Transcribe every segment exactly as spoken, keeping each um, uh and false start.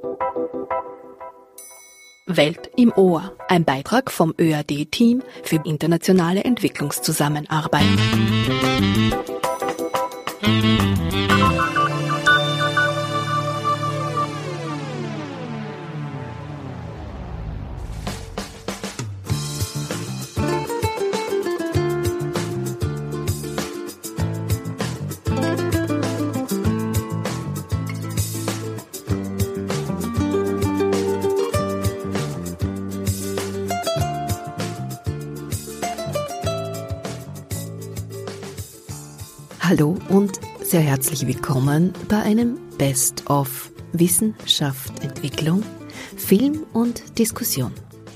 Welt im Ohr, ein Beitrag vom Ö A D-Team für internationale Entwicklungszusammenarbeit. Hallo und sehr herzlich willkommen bei einem Best-of Wissenschaft, Entwicklung, Film und Diskussion.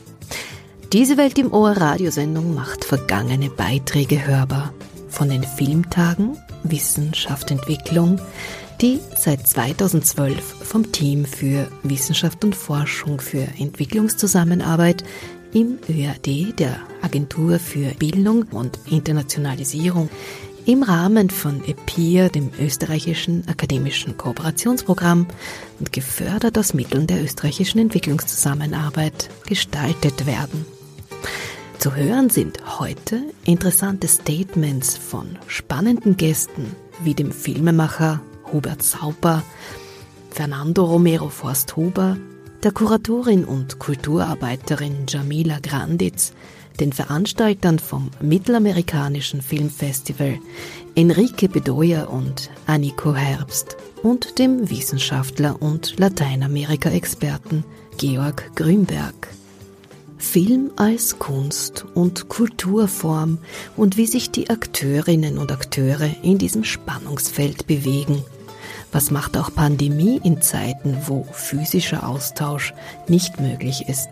Diese Welt im Ohr Radiosendung macht vergangene Beiträge hörbar von den Filmtagen Wissenschaft, Entwicklung, die seit zweitausendzwölf vom Team für Wissenschaft und Forschung für Entwicklungszusammenarbeit im Ö A D, der Agentur für Bildung und Internationalisierung, im Rahmen von E P I R, dem österreichischen akademischen Kooperationsprogramm und gefördert aus Mitteln der österreichischen Entwicklungszusammenarbeit gestaltet werden. Zu hören sind heute interessante Statements von spannenden Gästen wie dem Filmemacher Hubert Sauper, Fernando Romero Forsthuber, der Kuratorin und Kulturarbeiterin Jamila Granditz, den Veranstaltern vom Mittelamerikanischen Filmfestival Enrique Bedoya und Anniko Herbst und dem Wissenschaftler und Lateinamerika-Experten Georg Grünberg. Film als Kunst- und Kulturform und wie sich die Akteurinnen und Akteure in diesem Spannungsfeld bewegen. Was macht auch Pandemie in Zeiten, wo physischer Austausch nicht möglich ist?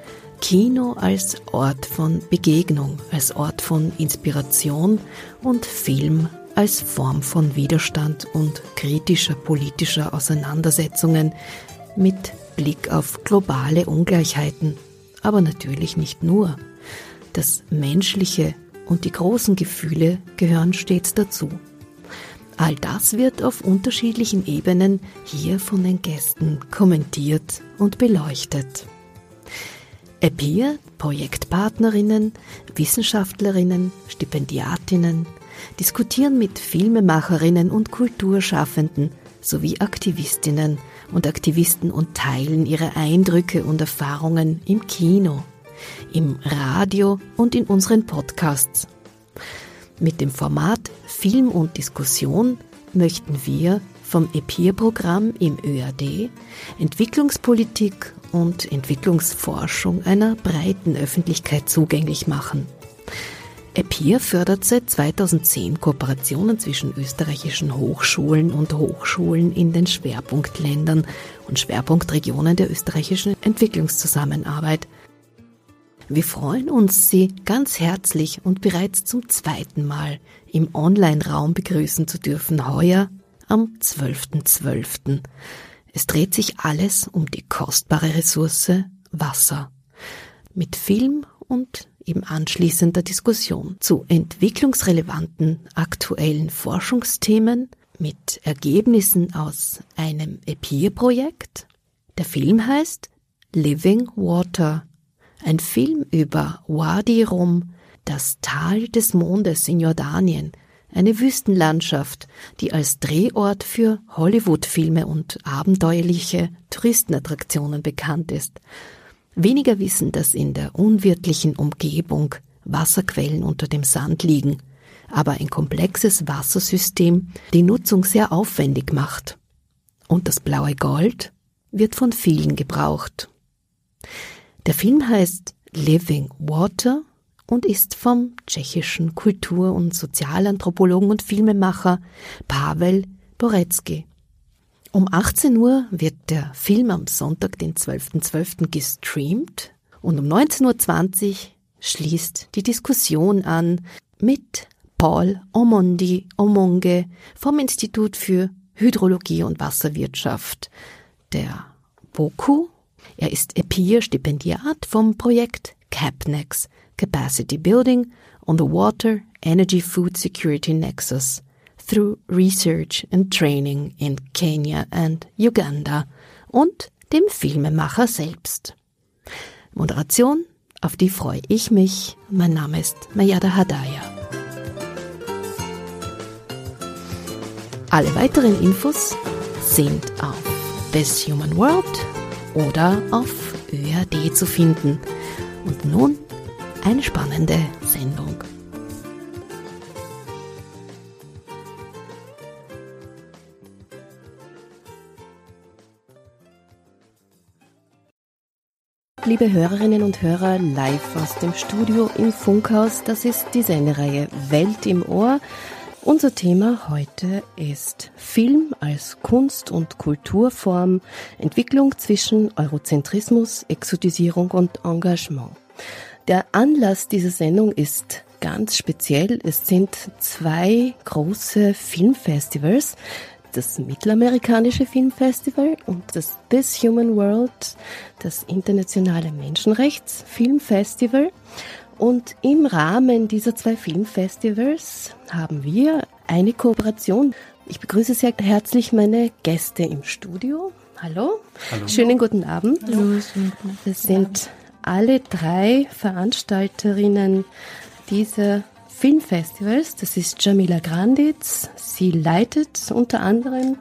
Kino als Ort von Begegnung, als Ort von Inspiration und Film als Form von Widerstand und kritischer politischer Auseinandersetzungen mit Blick auf globale Ungleichheiten, aber natürlich nicht nur. Das Menschliche und die großen Gefühle gehören stets dazu. All das wird auf unterschiedlichen Ebenen hier von den Gästen kommentiert und beleuchtet. E P I R, Projektpartnerinnen, Wissenschaftlerinnen, Stipendiatinnen diskutieren mit Filmemacherinnen und Kulturschaffenden sowie Aktivistinnen und Aktivisten und teilen ihre Eindrücke und Erfahrungen im Kino, im Radio und in unseren Podcasts. Mit dem Format Film und Diskussion möchten wir vom E P I R-Programm im Ö A D Entwicklungspolitik und Entwicklungsforschung einer breiten Öffentlichkeit zugänglich machen. E P I R fördert seit zweitausendzehn Kooperationen zwischen österreichischen Hochschulen und Hochschulen in den Schwerpunktländern und Schwerpunktregionen der österreichischen Entwicklungszusammenarbeit. Wir freuen uns, Sie ganz herzlich und bereits zum zweiten Mal im Online-Raum begrüßen zu dürfen, heuer am zwölften zwölften Es dreht sich alles um die kostbare Ressource Wasser. Mit Film und eben anschließender Diskussion zu entwicklungsrelevanten aktuellen Forschungsthemen mit Ergebnissen aus einem E P I R-Projekt. Der Film heißt Living Water, ein Film über Wadi Rum, das Tal des Mondes in Jordanien, eine Wüstenlandschaft, die als Drehort für Hollywood-Filme und abenteuerliche Touristenattraktionen bekannt ist. Weniger wissen, dass in der unwirtlichen Umgebung Wasserquellen unter dem Sand liegen, aber ein komplexes Wassersystem die Nutzung sehr aufwendig macht. Und das blaue Gold wird von vielen gebraucht. Der Film heißt Living Water und ist vom tschechischen Kultur- und Sozialanthropologen und Filmemacher Pavel Borecki. Um achtzehn Uhr wird der Film am Sonntag, den zwölften zwölften gestreamt und um neunzehn Uhr zwanzig schließt die Diskussion an mit Paul Omondi Omonge vom Institut für Hydrologie und Wasserwirtschaft der B O K U. Er ist E P I R-Stipendiat vom Projekt CapNex, Capacity Building on the Water Energy Food Security Nexus through Research and Training in Kenya and Uganda und dem Filmemacher selbst. Moderation, auf die freue ich mich. Mein Name ist Mayada Hadaya. Alle weiteren Infos sind auf This Human World oder auf Ö R D zu finden. Und nun eine spannende Sendung. Liebe Hörerinnen und Hörer, live aus dem Studio im Funkhaus, das ist die Sendereihe Welt im Ohr. Unser Thema heute ist Film als Kunst- und Kulturform, Entwicklung zwischen Eurozentrismus, Exotisierung und Engagement. Der Anlass dieser Sendung ist ganz speziell. Es sind zwei große Filmfestivals, das Mittelamerikanische Filmfestival und das This Human World, das internationale Menschenrechtsfilmfestival. Und im Rahmen dieser zwei Filmfestivals haben wir eine Kooperation. Ich begrüße sehr herzlich meine Gäste im Studio. Hallo. Hallo. Schönen guten Abend. Hallo. Das sind alle drei Veranstalterinnen dieser Filmfestivals. Das ist Jamila Granditz. Sie leitet unter anderem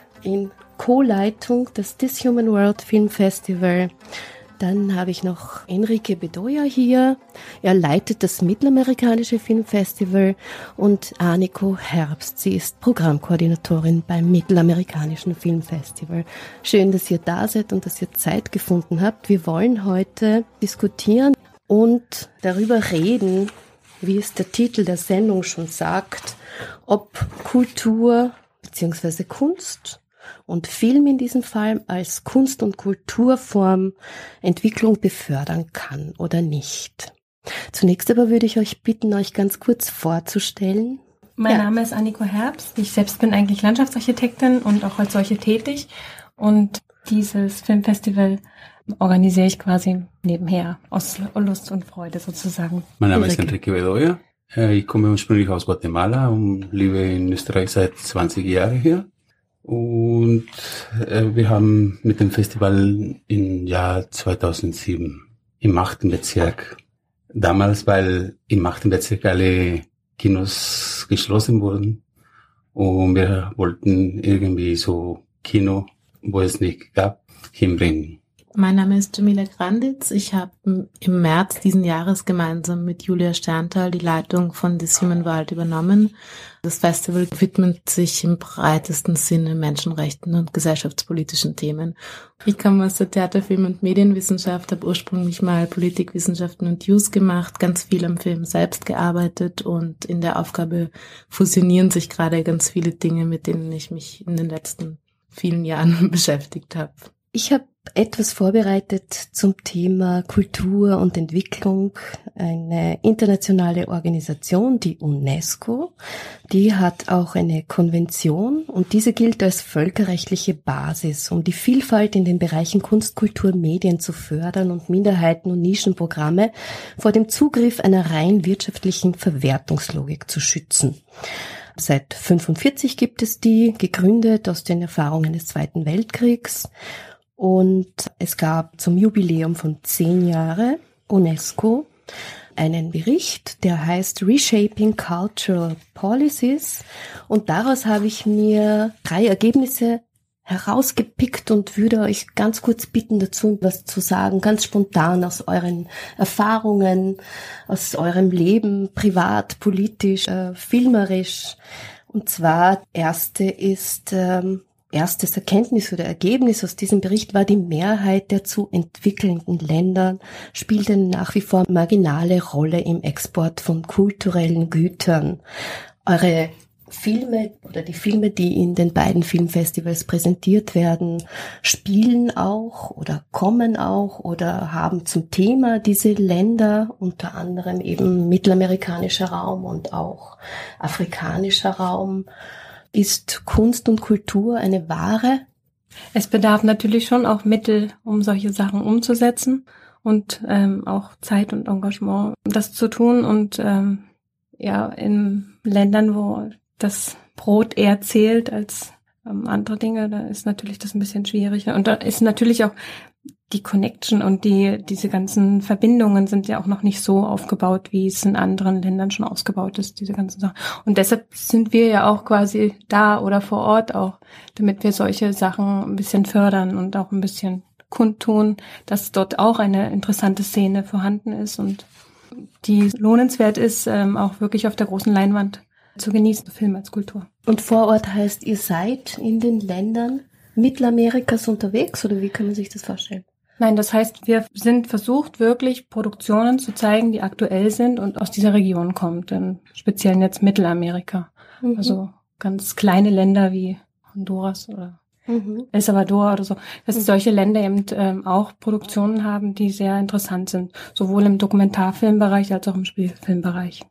in Co-Leitung das This Human World Film Festival. Dann habe ich noch Enrique Bedoya hier. Er leitet das Mittelamerikanische Filmfestival und Aniko Herbst. Sie ist Programmkoordinatorin beim Mittelamerikanischen Filmfestival. Schön, dass ihr da seid und dass ihr Zeit gefunden habt. Wir wollen heute diskutieren und darüber reden, wie es der Titel der Sendung schon sagt, ob Kultur bzw. Kunst und Film in diesem Fall als Kunst- und Kulturform Entwicklung befördern kann oder nicht. Zunächst aber würde ich euch bitten, euch ganz kurz vorzustellen. Mein ja. Name ist Aniko Herbst. Ich selbst bin eigentlich Landschaftsarchitektin und auch als solche tätig. Und dieses Filmfestival organisiere ich quasi nebenher, aus Lust und Freude sozusagen. Mein Name ist Enrique Bedoya. Ich komme ursprünglich aus Guatemala und lebe in Österreich seit zwanzig Jahren hier. Und wir haben mit dem Festival im Jahr zweitausendsieben im achten Bezirk, damals, weil im achten Bezirk alle Kinos geschlossen wurden und wir wollten irgendwie so Kino, wo es nicht gab, hinbringen. Mein Name ist Jamila Granditz. Ich habe im März diesen Jahres gemeinsam mit Julia Sternthal die Leitung von This Human World übernommen. Das Festival widmet sich im breitesten Sinne Menschenrechten und gesellschaftspolitischen Themen. Ich komme aus der Theater-, Film- und Medienwissenschaft, habe ursprünglich mal Politikwissenschaften und Jus gemacht, ganz viel am Film selbst gearbeitet und in der Aufgabe fusionieren sich gerade ganz viele Dinge, mit denen ich mich in den letzten vielen Jahren beschäftigt habe. Ich habe etwas vorbereitet zum Thema Kultur und Entwicklung. Eine internationale Organisation, die UNESCO, die hat auch eine Konvention und diese gilt als völkerrechtliche Basis, um die Vielfalt in den Bereichen Kunst, Kultur, Medien zu fördern und Minderheiten und Nischenprogramme vor dem Zugriff einer rein wirtschaftlichen Verwertungslogik zu schützen. Seit fünfundvierzig gibt es die, gegründet aus den Erfahrungen des Zweiten Weltkriegs. Und es gab zum Jubiläum von zehn Jahre UNESCO einen Bericht, der heißt Reshaping Cultural Policies. Und daraus habe ich mir drei Ergebnisse herausgepickt und würde euch ganz kurz bitten, dazu was zu sagen, ganz spontan aus euren Erfahrungen, aus eurem Leben, privat, politisch, äh, filmerisch. Und zwar, erste ist... Ähm, Erstes Erkenntnis oder Ergebnis aus diesem Bericht war, die Mehrheit der zu entwickelnden Länder spielt eine nach wie vor marginale Rolle im Export von kulturellen Gütern. Eure Filme oder die Filme, die in den beiden Filmfestivals präsentiert werden, spielen auch oder kommen auch oder haben zum Thema diese Länder, unter anderem eben mittelamerikanischer Raum und auch afrikanischer Raum. Ist Kunst und Kultur eine Ware? Es bedarf natürlich schon auch Mittel, um solche Sachen umzusetzen und ähm, auch Zeit und Engagement, um das zu tun. Und ähm, ja, in Ländern, wo das Brot eher zählt als ähm, andere Dinge, da ist natürlich das ein bisschen schwieriger. Und da ist natürlich auch die Connection und die diese ganzen Verbindungen sind ja auch noch nicht so aufgebaut, wie es in anderen Ländern schon ausgebaut ist, diese ganzen Sachen. Und deshalb sind wir ja auch quasi da oder vor Ort auch, damit wir solche Sachen ein bisschen fördern und auch ein bisschen kundtun, dass dort auch eine interessante Szene vorhanden ist und die lohnenswert ist, ähm, auch wirklich auf der großen Leinwand zu genießen, Film als Kultur. Und vor Ort heißt, ihr seid in den Ländern Mittelamerikas unterwegs, oder wie kann man sich das vorstellen? Nein, das heißt, wir sind versucht, wirklich Produktionen zu zeigen, die aktuell sind und aus dieser Region kommt, im speziellen jetzt Mittelamerika. Mhm. Also ganz kleine Länder wie Honduras oder mhm. El Salvador oder so. Dass mhm. solche Länder eben ähm, auch Produktionen haben, die sehr interessant sind, sowohl im Dokumentarfilmbereich als auch im Spielfilmbereich.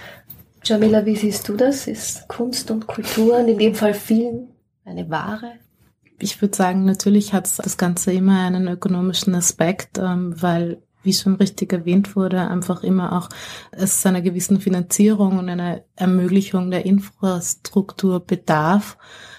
Jamila, wie siehst du das? Ist Kunst und Kultur, in dem Fall Film, eine Ware? Ich würde sagen, natürlich hat das Ganze immer einen ökonomischen Aspekt, ähm, weil, wie schon richtig erwähnt wurde, einfach immer auch es einer gewissen Finanzierung und einer Ermöglichung der Infrastruktur bedarf.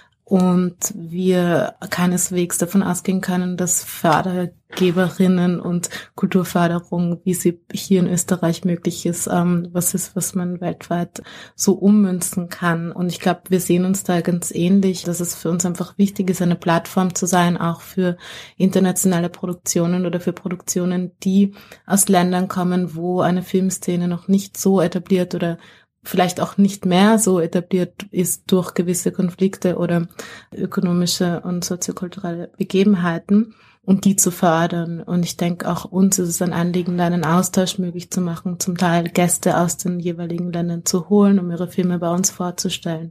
Und wir keineswegs davon ausgehen können, dass Fördergeberinnen und Kulturförderung, wie sie hier in Österreich möglich ist, ähm, was ist, was man weltweit so ummünzen kann. Und ich glaube, wir sehen uns da ganz ähnlich, dass es für uns einfach wichtig ist, eine Plattform zu sein, auch für internationale Produktionen oder für Produktionen, die aus Ländern kommen, wo eine Filmszene noch nicht so etabliert oder vielleicht auch nicht mehr so etabliert ist durch gewisse Konflikte oder ökonomische und soziokulturelle Begebenheiten, und die zu fördern. Und ich denke, auch uns ist es ein Anliegen, da einen Austausch möglich zu machen, zum Teil Gäste aus den jeweiligen Ländern zu holen, um ihre Filme bei uns vorzustellen.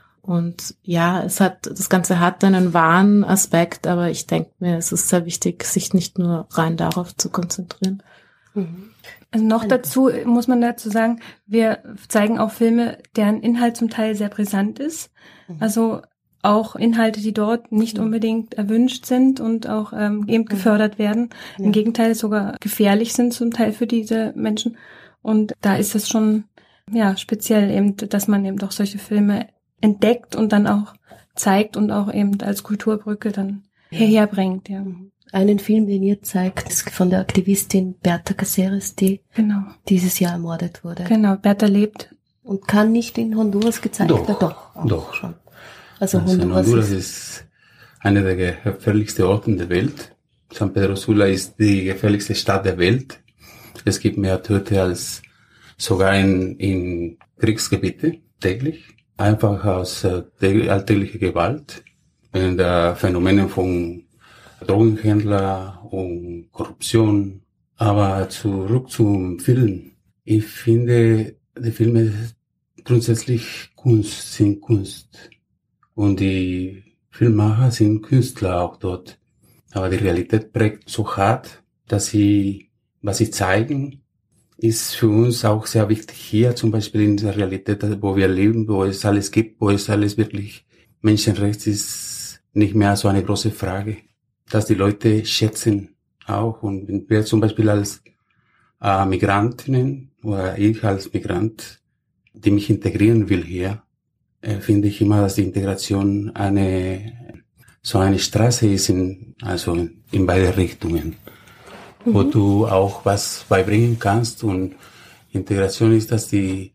Und ja, es hat, das Ganze hat einen wahren Aspekt, aber ich denke mir, es ist sehr wichtig, sich nicht nur rein darauf zu konzentrieren. Mhm. Also noch dazu muss man dazu sagen, wir zeigen auch Filme, deren Inhalt zum Teil sehr brisant ist. Also auch Inhalte, die dort nicht unbedingt erwünscht sind und auch ähm, eben gefördert werden. Ja. Im Gegenteil, sogar gefährlich sind zum Teil für diese Menschen. Und da ist es schon ja speziell eben, dass man eben doch solche Filme entdeckt und dann auch zeigt und auch eben als Kulturbrücke dann hierher bringt. Ja. Einen Film, den ihr zeigt, ist von der Aktivistin Berta Cáceres, die genau. dieses Jahr ermordet wurde. Genau, Berta lebt. Und kann nicht in Honduras gezeigt werden? Doch, doch. doch. Schon. Also, also Honduras, Honduras ist, ist einer der gefährlichsten Orte der Welt. San Pedro Sula ist die gefährlichste Stadt der Welt. Es gibt mehr Tote als sogar in, in Kriegsgebiete täglich. Einfach aus äh, alltäglicher Gewalt. Wegen der Phänomene von Drogenhändler und Korruption. Aber zurück zum Film. Ich finde, die Filme grundsätzlich Kunst sind Kunst. Und die Filmemacher sind Künstler auch dort. Aber die Realität prägt so hart, dass sie, was sie zeigen, ist für uns auch sehr wichtig hier, zum Beispiel in der Realität, wo wir leben, wo es alles gibt, wo es alles wirklich Menschenrecht ist, nicht mehr so eine große Frage. Dass die Leute schätzen auch. Und wenn wir zum Beispiel als äh, Migrantinnen oder ich als Migrant, die mich integrieren will hier, äh, finde ich immer, dass die Integration eine so eine Straße ist, in, also in, in beide Richtungen, mhm. wo du auch was beibringen kannst. Und Integration ist, dass die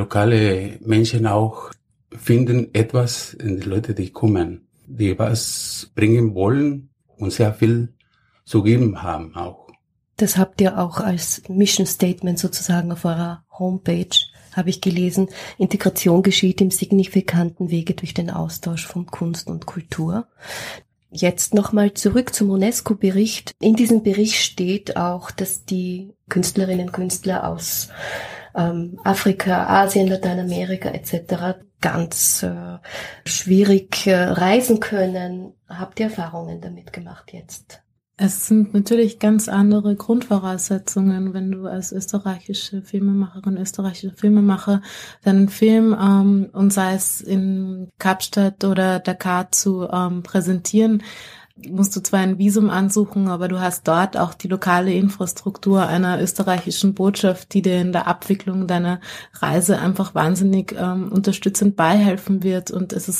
lokale Menschen auch finden etwas in die Leute, die kommen, die was bringen wollen und sehr viel zu geben haben auch. Das habt ihr auch als Mission Statement sozusagen auf eurer Homepage, habe ich gelesen. Integration geschieht im signifikanten Wege durch den Austausch von Kunst und Kultur. Jetzt nochmal zurück zum UNESCO-Bericht. In diesem Bericht steht auch, dass die Künstlerinnen und Künstler aus ähm, Afrika, Asien, Lateinamerika et cetera ganz äh, schwierig äh, reisen können. Habt ihr Erfahrungen damit gemacht jetzt? Es sind natürlich ganz andere Grundvoraussetzungen, wenn du als österreichische Filmemacherin, österreichischer Filmemacher deinen Film ähm, und sei es in Kapstadt oder Dakar zu ähm, präsentieren, musst du zwar ein Visum ansuchen, aber du hast dort auch die lokale Infrastruktur einer österreichischen Botschaft, die dir in der Abwicklung deiner Reise einfach wahnsinnig ähm, unterstützend beihelfen wird. Und es ist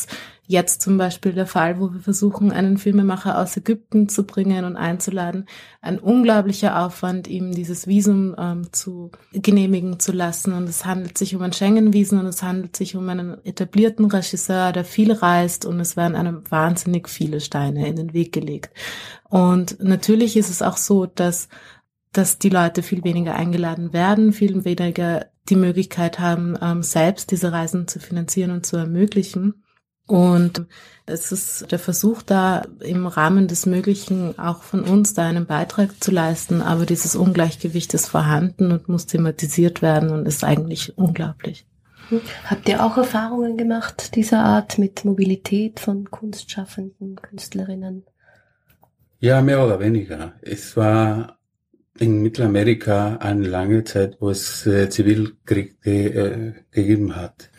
jetzt zum Beispiel der Fall, wo wir versuchen, einen Filmemacher aus Ägypten zu bringen und einzuladen. Ein unglaublicher Aufwand, ihm dieses Visum ähm, zu genehmigen zu lassen. Und es handelt sich um ein Schengen-Visum und es handelt sich um einen etablierten Regisseur, der viel reist, und es werden einem wahnsinnig viele Steine in den Weg gelegt. Und natürlich ist es auch so, dass dass die Leute viel weniger eingeladen werden, viel weniger die Möglichkeit haben, ähm, selbst diese Reisen zu finanzieren und zu ermöglichen. Und es ist der Versuch da, im Rahmen des Möglichen auch von uns da einen Beitrag zu leisten. Aber dieses Ungleichgewicht ist vorhanden und muss thematisiert werden und ist eigentlich unglaublich. Habt ihr auch Erfahrungen gemacht dieser Art mit Mobilität von kunstschaffenden Künstlerinnen? Ja, mehr oder weniger. Es war in Mittelamerika eine lange Zeit, wo es äh, Zivilkriege äh, gegeben hat.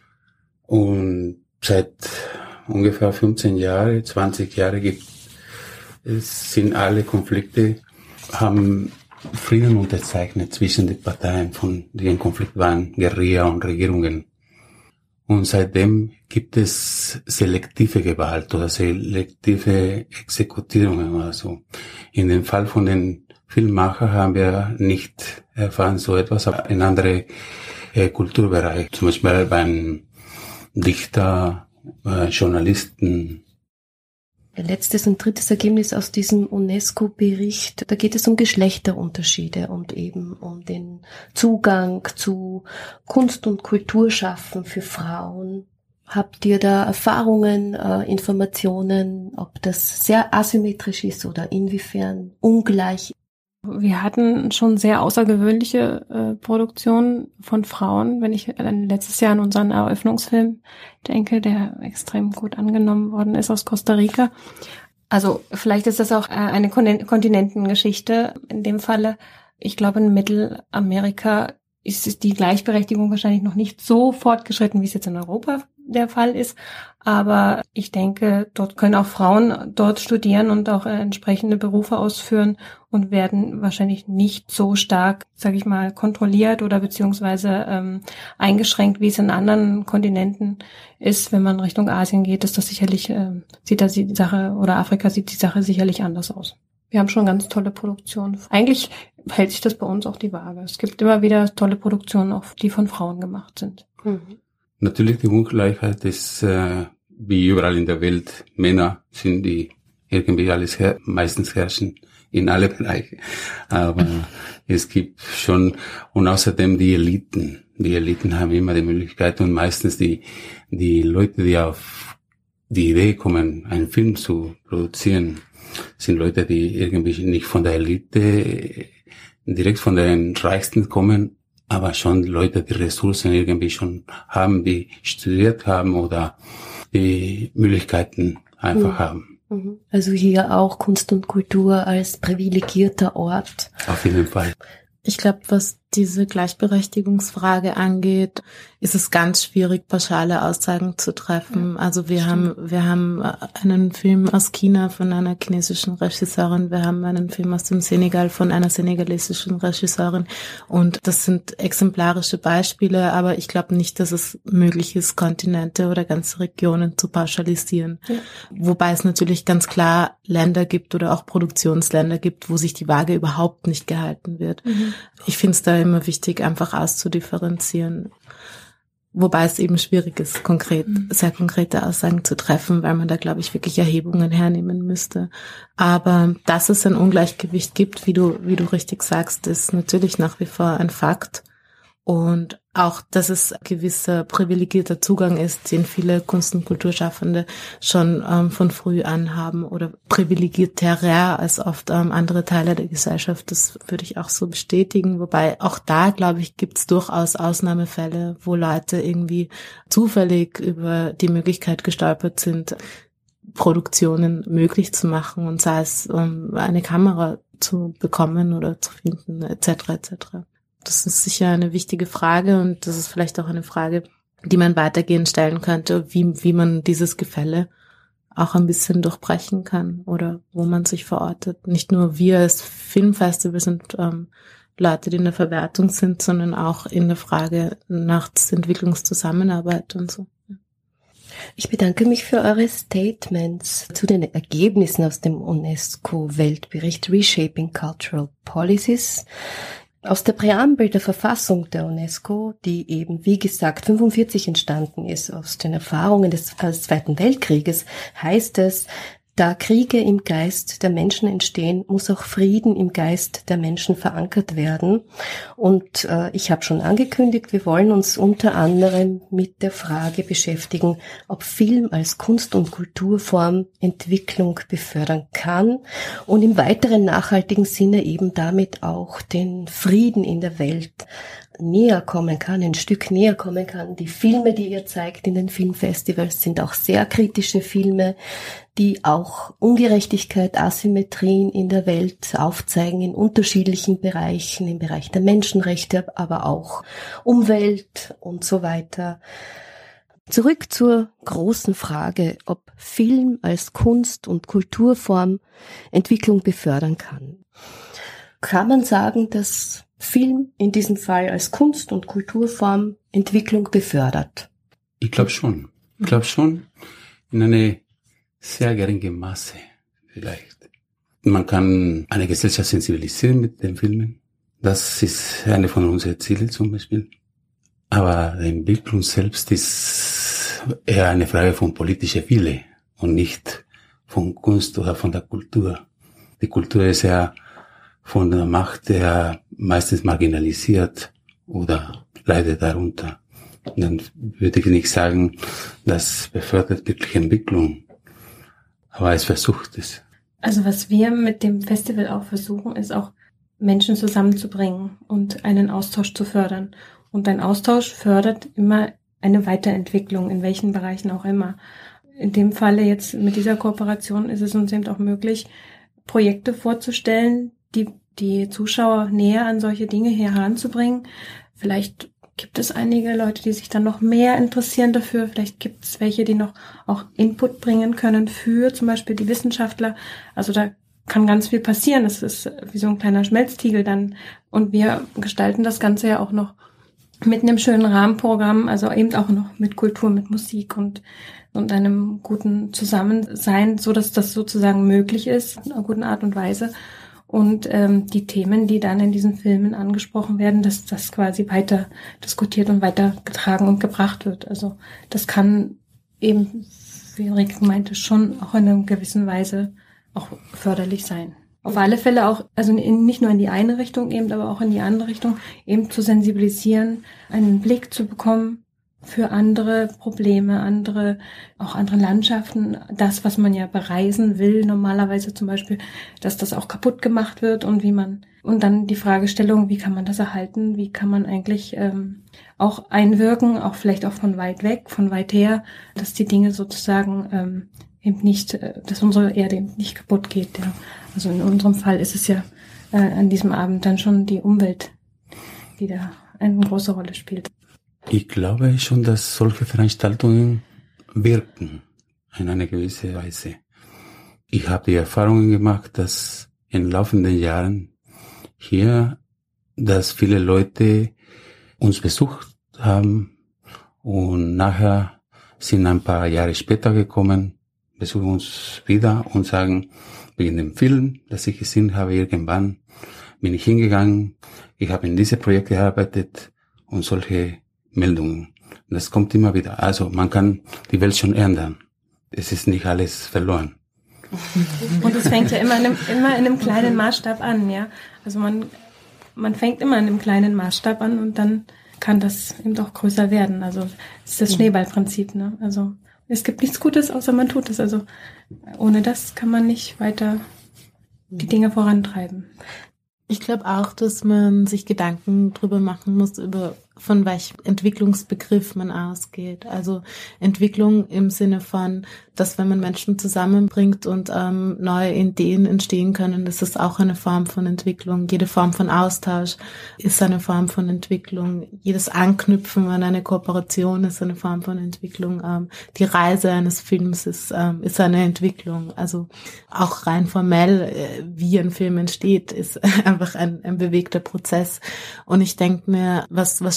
Und seit ungefähr fünfzehn Jahre, zwanzig Jahre gibt es, sind alle Konflikte, haben Frieden unterzeichnet zwischen den Parteien, von die im Konflikt waren, Guerilla und Regierungen. Und seitdem gibt es selektive Gewalt oder selektive Exekutierungen oder so. In dem Fall von den Filmemacher haben wir nicht erfahren so etwas, aber in andere äh, Kulturbereiche, zum Beispiel beim Dichter, äh, Journalisten. Letztes und drittes Ergebnis aus diesem UNESCO-Bericht, da geht es um Geschlechterunterschiede und eben um den Zugang zu Kunst- und Kulturschaffen für Frauen. Habt ihr da Erfahrungen, äh, Informationen, ob das sehr asymmetrisch ist oder inwiefern ungleich? Wir hatten schon sehr außergewöhnliche äh, Produktionen von Frauen. Wenn ich äh, letztes Jahr an unseren Eröffnungsfilm denke, der extrem gut angenommen worden ist aus Costa Rica. Also vielleicht ist das auch äh, eine Kon- Kontinentengeschichte in dem Falle. Ich glaube, in Mittelamerika ist die Gleichberechtigung wahrscheinlich noch nicht so fortgeschritten, wie es jetzt in Europa der Fall ist. Aber ich denke, dort können auch Frauen dort studieren und auch äh, entsprechende Berufe ausführen und werden wahrscheinlich nicht so stark, sage ich mal, kontrolliert oder beziehungsweise ähm, eingeschränkt, wie es in anderen Kontinenten ist. Wenn man Richtung Asien geht, ist das sicherlich, äh, sieht das die Sache, oder Afrika sieht die Sache sicherlich anders aus. Wir haben schon ganz tolle Produktionen. Eigentlich hält sich das bei uns auch die Waage. Es gibt immer wieder tolle Produktionen, auch die von Frauen gemacht sind. Mhm. Natürlich die Ungleichheit ist, äh, wie überall in der Welt, Männer sind die irgendwie alles her- meistens herrschen in alle Bereiche. Aber es gibt schon, und außerdem die Eliten. Die Eliten haben immer die Möglichkeit und meistens die, die Leute, die auf die Idee kommen, einen Film zu produzieren, sind Leute, die irgendwie nicht von der Elite, direkt von den Reichsten kommen, aber schon Leute, die Ressourcen irgendwie schon haben, die studiert haben oder die Möglichkeiten einfach mhm. haben. Also hier auch Kunst und Kultur als privilegierter Ort. Auf jeden Fall. Ich glaube, was diese Gleichberechtigungsfrage angeht, ist es ganz schwierig, pauschale Aussagen zu treffen. Also wir haben, wir haben einen Film aus China von einer chinesischen Regisseurin, wir haben einen Film aus dem Senegal von einer senegalesischen Regisseurin, und das sind exemplarische Beispiele, aber ich glaube nicht, dass es möglich ist, Kontinente oder ganze Regionen zu pauschalisieren. Ja. Wobei es natürlich ganz klar Länder gibt oder auch Produktionsländer gibt, wo sich die Waage überhaupt nicht gehalten wird. Mhm. Ich finde es da immer wichtig, einfach auszudifferenzieren. Wobei es eben schwierig ist, konkret, mhm. sehr konkrete Aussagen zu treffen, weil man da, glaube ich, wirklich Erhebungen hernehmen müsste. Aber dass es ein Ungleichgewicht gibt, wie du, wie du richtig sagst, ist natürlich nach wie vor ein Fakt. Und auch, dass es ein gewisser privilegierter Zugang ist, den viele Kunst- und Kulturschaffende schon ähm, von früh an haben, oder privilegierterer als oft ähm, andere Teile der Gesellschaft. Das würde ich auch so bestätigen. Wobei auch da, glaube ich, gibt es durchaus Ausnahmefälle, wo Leute irgendwie zufällig über die Möglichkeit gestolpert sind, Produktionen möglich zu machen, und sei es um eine Kamera zu bekommen oder zu finden, et cetera et cetera. Das ist sicher eine wichtige Frage, und das ist vielleicht auch eine Frage, die man weitergehend stellen könnte, wie, wie man dieses Gefälle auch ein bisschen durchbrechen kann oder wo man sich verortet. Nicht nur wir als Filmfestival sind ähm, Leute, die in der Verwertung sind, sondern auch in der Frage nach Entwicklungszusammenarbeit und so. Ich bedanke mich für eure Statements zu den Ergebnissen aus dem UNESCO-Weltbericht Reshaping Cultural Policies. Aus der Präambel der Verfassung der UNESCO, die eben, wie gesagt, fünfundvierzig entstanden ist, aus den Erfahrungen des, des Zweiten Weltkrieges, heißt es, da Kriege im Geist der Menschen entstehen, muss auch Frieden im Geist der Menschen verankert werden. Und äh, ich habe schon angekündigt, wir wollen uns unter anderem mit der Frage beschäftigen, ob Film als Kunst- und Kulturform Entwicklung befördern kann und im weiteren nachhaltigen Sinne eben damit auch den Frieden in der Welt näher kommen kann, ein Stück näher kommen kann. Die Filme, die ihr zeigt in den Filmfestivals, sind auch sehr kritische Filme, die auch Ungerechtigkeit, Asymmetrien in der Welt aufzeigen in unterschiedlichen Bereichen, im Bereich der Menschenrechte, aber auch Umwelt und so weiter. Zurück zur großen Frage, ob Film als Kunst- und Kulturform Entwicklung befördern kann. Kann man sagen, dass Film in diesem Fall als Kunst- und Kulturform Entwicklung befördert? Ich glaube schon. Ich glaube schon in eine sehr geringe Maße vielleicht. Man kann eine Gesellschaft sensibilisieren mit den Filmen. Das ist eine von unseren Zielen zum Beispiel. Aber die Entwicklung selbst ist eher eine Frage von politischer Wille und nicht von Kunst oder von der Kultur. Die Kultur ist ja von der Macht her meistens marginalisiert oder leidet darunter. Und dann würde ich nicht sagen, das befördert wirklich Entwicklung. Aber es versucht es. Also was wir mit dem Festival auch versuchen, ist auch Menschen zusammenzubringen und einen Austausch zu fördern. Und ein Austausch fördert immer eine Weiterentwicklung, in welchen Bereichen auch immer. In dem Falle jetzt mit dieser Kooperation ist es uns eben auch möglich, Projekte vorzustellen, die die Zuschauer näher an solche Dinge heranzubringen. Vielleicht gibt es einige Leute, die sich dann noch mehr interessieren dafür. Vielleicht gibt es welche, die noch auch Input bringen können für zum Beispiel die Wissenschaftler. Also da kann ganz viel passieren. Es ist wie so ein kleiner Schmelztiegel dann. Und wir gestalten das Ganze ja auch noch mit einem schönen Rahmenprogramm, also eben auch noch mit Kultur, mit Musik und und einem guten Zusammensein, so dass das sozusagen möglich ist, in einer guten Art und Weise. Und ähm, die Themen, die dann in diesen Filmen angesprochen werden, dass das quasi weiter diskutiert und weitergetragen und gebracht wird. Also das kann eben, wie Enrique meinte, schon auch in einer gewissen Weise auch förderlich sein. Auf alle Fälle auch, also in, nicht nur in die eine Richtung eben, aber auch in die andere Richtung, eben zu sensibilisieren, einen Blick zu bekommen für andere Probleme, andere, auch andere Landschaften, das, was man ja bereisen will, normalerweise zum Beispiel, dass das auch kaputt gemacht wird und wie man, und dann die Fragestellung, wie kann man das erhalten, wie kann man eigentlich ähm, auch einwirken, auch vielleicht auch von weit weg, von weit her, dass die Dinge sozusagen ähm, eben nicht, äh, dass unsere Erde eben nicht kaputt geht. Ja. Also in unserem Fall ist es ja äh, an diesem Abend dann schon die Umwelt, die da eine große Rolle spielt. Ich glaube schon, dass solche Veranstaltungen wirken in einer gewissen Weise. Ich habe die Erfahrungen gemacht, dass in laufenden Jahren hier, dass viele Leute uns besucht haben und nachher sind ein paar Jahre später gekommen, besuchen uns wieder und sagen, wegen dem Film, das ich gesehen habe, irgendwann bin ich hingegangen, ich habe in diese Projekte gearbeitet und solche Meldungen. Das kommt immer wieder. Also man kann die Welt schon ändern. Es ist nicht alles verloren. Und es fängt ja immer in einem, immer in einem kleinen Maßstab an, ja. Also man man fängt immer in einem kleinen Maßstab an und dann kann das eben doch größer werden. Also es ist das Schneeballprinzip, ne? Also es gibt nichts Gutes, außer man tut es. Also ohne das kann man nicht weiter die Dinge vorantreiben. Ich glaube auch, dass man sich Gedanken drüber machen muss, über von welchem Entwicklungsbegriff man ausgeht. Also Entwicklung im Sinne von, dass wenn man Menschen zusammenbringt und ähm, neue Ideen entstehen können, das ist auch eine Form von Entwicklung. Jede Form von Austausch ist eine Form von Entwicklung. Jedes Anknüpfen an eine Kooperation ist eine Form von Entwicklung. Ähm, die Reise eines Films ist, ähm, ist eine Entwicklung. Also auch rein formell, äh, wie ein Film entsteht, ist einfach ein, ein bewegter Prozess. Und ich denke mir, was, was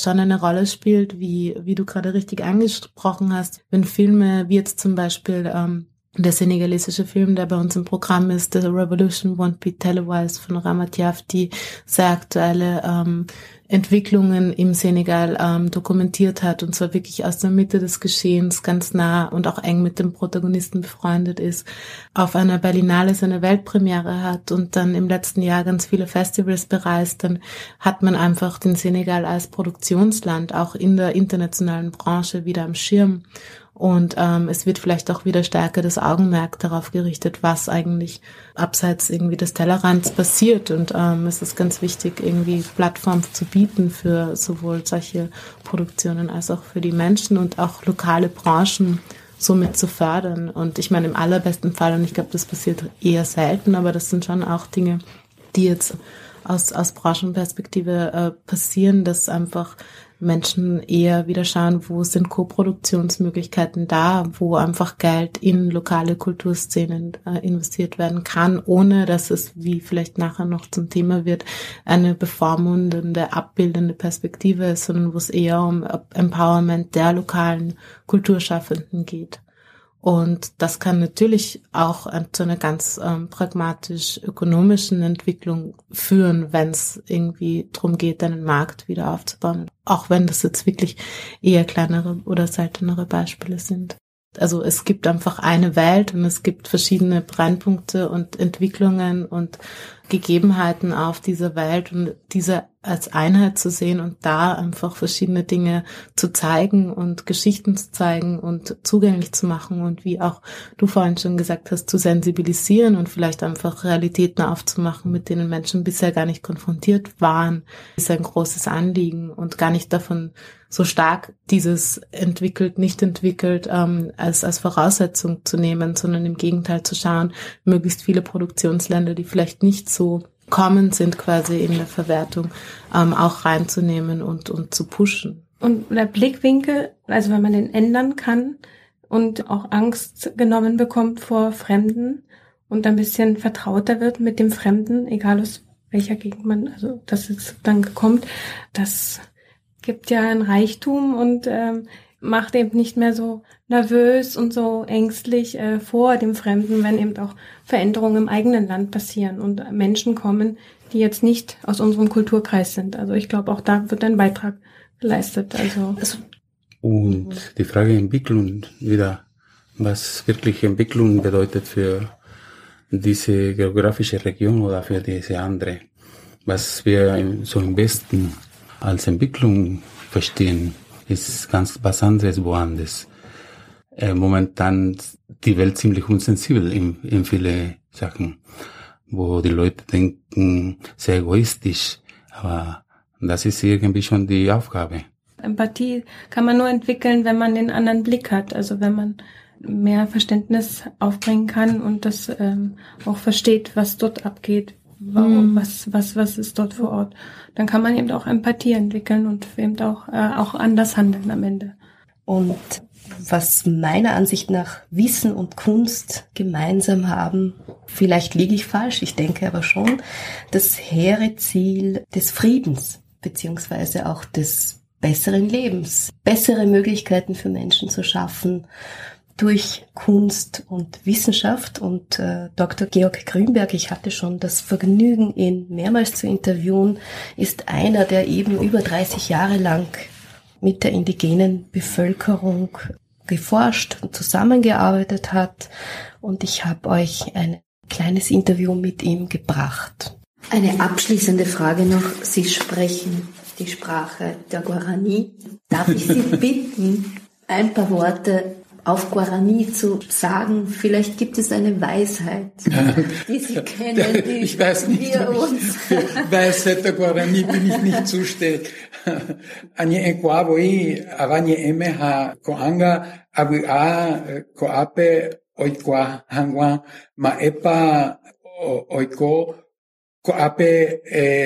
schon eine Rolle spielt, wie wie du gerade richtig angesprochen hast, wenn Filme wie jetzt zum Beispiel ähm, der senegalesische Film, der bei uns im Programm ist, The Revolution Won't Be Televised von Ramat Diafty, sehr aktuelle ähm, Entwicklungen im Senegal ähm, dokumentiert hat, und zwar wirklich aus der Mitte des Geschehens, ganz nah und auch eng mit dem Protagonisten befreundet ist, auf einer Berlinale seine Weltpremiere hat und dann im letzten Jahr ganz viele Festivals bereist, dann hat man einfach den Senegal als Produktionsland auch in der internationalen Branche wieder am Schirm. Und ähm, es wird vielleicht auch wieder stärker das Augenmerk darauf gerichtet, was eigentlich abseits irgendwie des Tellerrands passiert. Und ähm, es ist ganz wichtig, irgendwie Plattformen zu bieten für sowohl solche Produktionen als auch für die Menschen und auch lokale Branchen somit zu fördern. Und ich meine, im allerbesten Fall, und ich glaube, das passiert eher selten, aber das sind schon auch Dinge, die jetzt aus, aus Branchenperspektive äh, passieren, dass einfach Menschen eher wieder schauen, wo sind Co-Produktionsmöglichkeiten da, wo einfach Geld in lokale Kulturszenen äh, investiert werden kann, ohne dass es, wie vielleicht nachher noch zum Thema wird, eine bevormundende, abbildende Perspektive ist, sondern wo es eher um Empowerment der lokalen Kulturschaffenden geht. Und das kann natürlich auch zu einer ganz ähm, pragmatisch-ökonomischen Entwicklung führen, wenn es irgendwie darum geht, einen Markt wieder aufzubauen. Auch wenn das jetzt wirklich eher kleinere oder seltenere Beispiele sind. Also es gibt einfach eine Welt und es gibt verschiedene Brennpunkte und Entwicklungen und Gegebenheiten auf dieser Welt, und diese als Einheit zu sehen und da einfach verschiedene Dinge zu zeigen und Geschichten zu zeigen und zugänglich zu machen und, wie auch du vorhin schon gesagt hast, zu sensibilisieren und vielleicht einfach Realitäten aufzumachen, mit denen Menschen bisher gar nicht konfrontiert waren, ist ein großes Anliegen, und gar nicht davon so stark dieses entwickelt, nicht entwickelt ähm, als als Voraussetzung zu nehmen, sondern im Gegenteil zu schauen, möglichst viele Produktionsländer, die vielleicht nicht so kommen sind, quasi in der Verwertung, ähm, auch reinzunehmen und und zu pushen. Und der Blickwinkel, also wenn man den ändern kann und auch Angst genommen bekommt vor Fremden und ein bisschen vertrauter wird mit dem Fremden, egal aus welcher Gegend man, also dass es dann kommt, das gibt ja ein Reichtum und ähm, macht eben nicht mehr so nervös und so ängstlich äh, vor dem Fremden, wenn eben auch Veränderungen im eigenen Land passieren und Menschen kommen, die jetzt nicht aus unserem Kulturkreis sind. Also ich glaube, auch da wird ein Beitrag geleistet. Also und die Frage Entwicklung wieder, was wirklich Entwicklung bedeutet für diese geografische Region oder für diese andere, was wir so im Westen als Entwicklung verstehen, ist ganz was anderes woanders. Äh, momentan die Welt ziemlich unsensibel in, in viele Sachen, wo die Leute denken, sehr egoistisch, aber das ist irgendwie schon die Aufgabe. Empathie kann man nur entwickeln, wenn man den anderen Blick hat, also wenn man mehr Verständnis aufbringen kann und das ähm, auch versteht, was dort abgeht. Warum, was, was, was ist dort vor Ort? Dann kann man eben auch Empathie entwickeln und eben auch, äh, auch anders handeln am Ende. Und was meiner Ansicht nach Wissen und Kunst gemeinsam haben, vielleicht liege ich falsch, ich denke aber schon, das hehre Ziel des Friedens, beziehungsweise auch des besseren Lebens, bessere Möglichkeiten für Menschen zu schaffen, durch Kunst und Wissenschaft. Und äh, Doktor Georg Grünberg, ich hatte schon das Vergnügen, ihn mehrmals zu interviewen, ist einer, der eben über dreißig Jahre lang mit der indigenen Bevölkerung geforscht und zusammengearbeitet hat. Und ich habe euch ein kleines Interview mit ihm gebracht. Eine abschließende Frage noch. Sie sprechen die Sprache der Guarani. Darf ich Sie bitten, ein paar Worte auf Guarani zu sagen? Vielleicht gibt es eine Weisheit, die Sie kennen, die ich weiß nicht, wir uns... Für Weisheit der Guarani bin ich nicht zuständig. Anye enquavoi avanye emeha koanga abua koape oikwa hangwa maepa oiko koape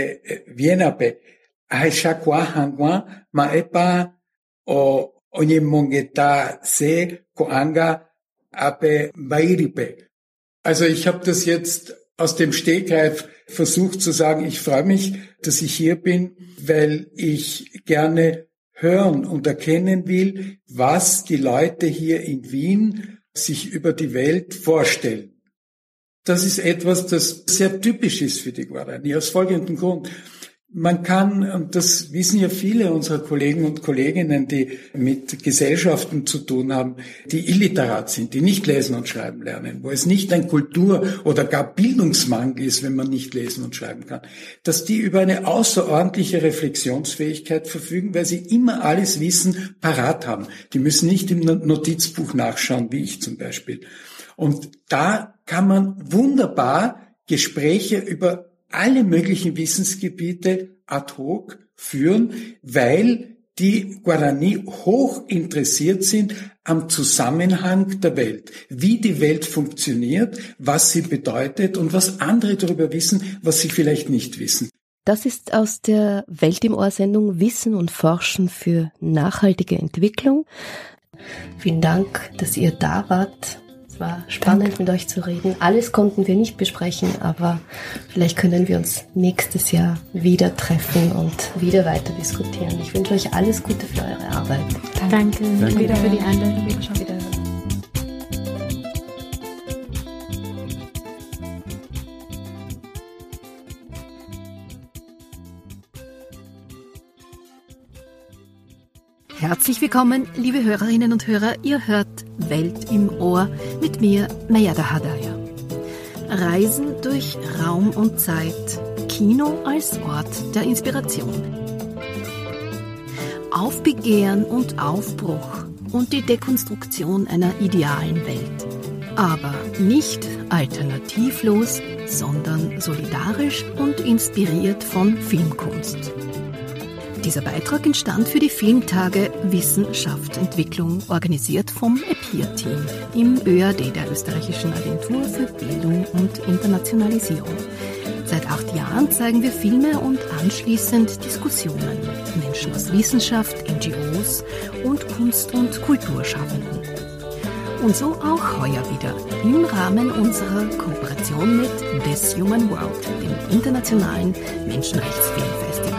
vienape aisha kwa hangwa maepa o Onye mongeta se koanga ape bairipe. Also ich habe das jetzt aus dem Stegreif versucht zu sagen. Ich freue mich, dass ich hier bin, weil ich gerne hören und erkennen will, was die Leute hier in Wien sich über die Welt vorstellen. Das ist etwas, das sehr typisch ist für die Guarani, aus folgendem Grund. Man kann, und das wissen ja viele unserer Kollegen und Kolleginnen, die mit Gesellschaften zu tun haben, die illiterat sind, die nicht lesen und schreiben lernen, wo es nicht ein Kultur- oder gar Bildungsmangel ist, wenn man nicht lesen und schreiben kann, dass die über eine außerordentliche Reflexionsfähigkeit verfügen, weil sie immer alles Wissen parat haben. Die müssen nicht im Notizbuch nachschauen, wie ich zum Beispiel. Und da kann man wunderbar Gespräche über alle möglichen Wissensgebiete ad hoc führen, weil die Guarani hoch interessiert sind am Zusammenhang der Welt, wie die Welt funktioniert, was sie bedeutet und was andere darüber wissen, was sie vielleicht nicht wissen. Das ist aus der Welt im Ohr-Sendung Wissen und Forschen für nachhaltige Entwicklung. Vielen Dank, dass ihr da wart. Es war spannend, Danke. Mit euch zu reden. Alles konnten wir nicht besprechen, aber vielleicht können wir uns nächstes Jahr wieder treffen und wieder weiter diskutieren. Ich wünsche euch alles Gute für eure Arbeit. Danke, Danke. Wieder für die Einladung. Wieder. Herzlich willkommen, liebe Hörerinnen und Hörer. Ihr hört Welt im Ohr mit mir, Mayada Hadaya. Reisen durch Raum und Zeit. Kino als Ort der Inspiration. Aufbegehren und Aufbruch und die Dekonstruktion einer idealen Welt. Aber nicht alternativlos, sondern solidarisch und inspiriert von Filmkunst. Dieser Beitrag entstand für die Filmtage Wissenschaft, Entwicklung, organisiert vom E P I A-Team im Ö A D, der Österreichischen Agentur für Bildung und Internationalisierung. Seit acht Jahren zeigen wir Filme und anschließend Diskussionen mit Menschen aus Wissenschaft, N G Os und Kunst- und Kulturschaffenden. Und so auch heuer wieder im Rahmen unserer Kooperation mit This Human World, dem internationalen Menschenrechtsfilmfestival.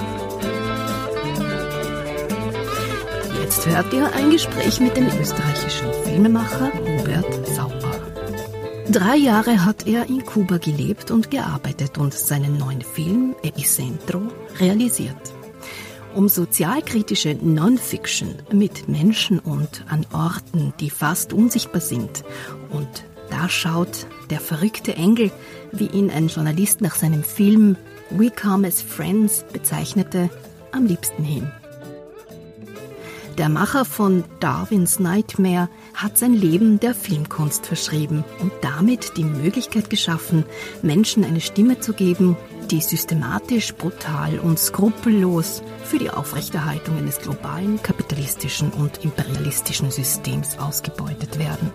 Jetzt hört ihr ein Gespräch mit dem österreichischen Filmemacher Hubert Sauper. Drei Jahre hat er in Kuba gelebt und gearbeitet und seinen neuen Film Epicentro realisiert. Um sozialkritische Non-Fiction mit Menschen und an Orten, die fast unsichtbar sind. Und da schaut der verrückte Engel, wie ihn ein Journalist nach seinem Film We Come as Friends bezeichnete, am liebsten hin. Der Macher von Darwin's Nightmare hat sein Leben der Filmkunst verschrieben und damit die Möglichkeit geschaffen, Menschen eine Stimme zu geben, die systematisch, brutal und skrupellos für die Aufrechterhaltung eines globalen, kapitalistischen und imperialistischen Systems ausgebeutet werden.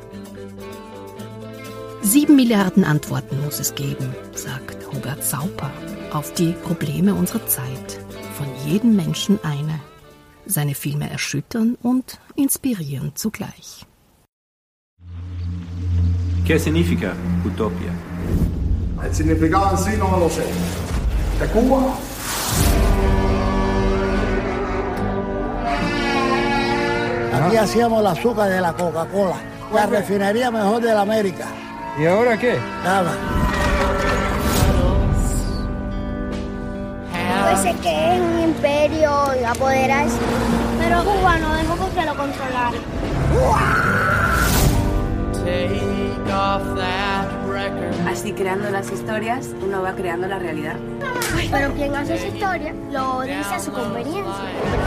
Sieben Milliarden Antworten muss es geben, sagt Hubert Sauper, auf die Probleme unserer Zeit. Von jedem Menschen eine. Seine Filme erschüttern und inspirieren zugleich. ¿Qué significa utopia? El significado en sí no lo sé. ¿De Cuba? Aquí hacíamos el azúcar de la Coca-Cola, la refinería mejor de la América. ¿Y ahora qué? Nada. Puede ser que es un imperio y apoderarse, pero Cuba no dejó que lo controlara. Así, creando las historias, uno va creando la realidad. Pero quien hace esa historia lo dice a su conveniencia.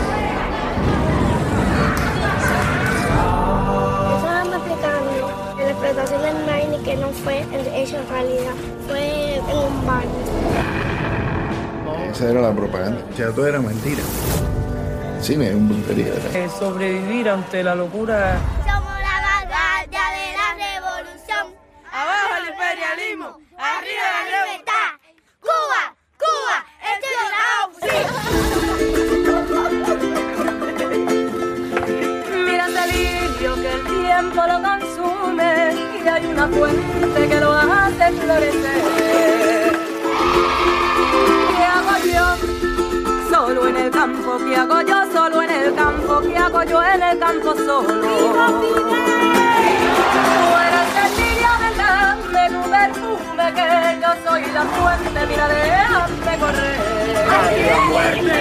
Eso me explicaron en la explotación del Nine que no fue hecho en realidad, fue en un baño. Esa era la propaganda, o sea, todo era mentira. Sí, me un brutería. Eh, sobrevivir ante la locura. Somos la vanguardia de la revolución. Abajo el imperialismo, arriba la libertad. Cuba, Cuba, este Mira ese lirio que el tiempo lo consume y hay una fuente que lo hace florecer. ¿Qué hago yo? Solo en el campo, ¿qué hago yo? Solo en el el campo, ¿qué hago yo en el campo solo? Tú eres el lirio de tu perfume, que yo soy la fuente, mira, déjame correr. ¡Ay, la muerte!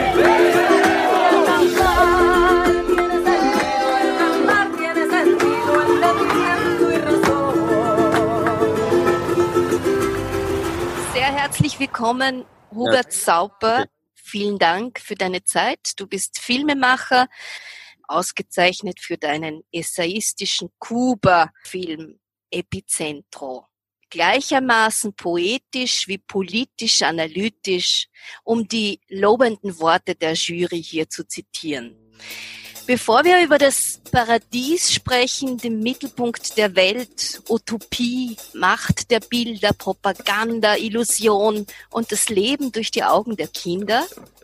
Sehr herzlich willkommen, Hubert Sauper. Vielen Dank für deine Zeit. Du bist Filmemacher, ausgezeichnet für deinen essayistischen Kuba-Film Epicentro. Gleichermaßen poetisch wie politisch analytisch, um die lobenden Worte der Jury hier zu zitieren. Bevor wir über das Paradies sprechen, den Mittelpunkt der Welt, Utopie, Macht der Bilder, Propaganda, Illusion und das Leben durch die Augen der Kinder,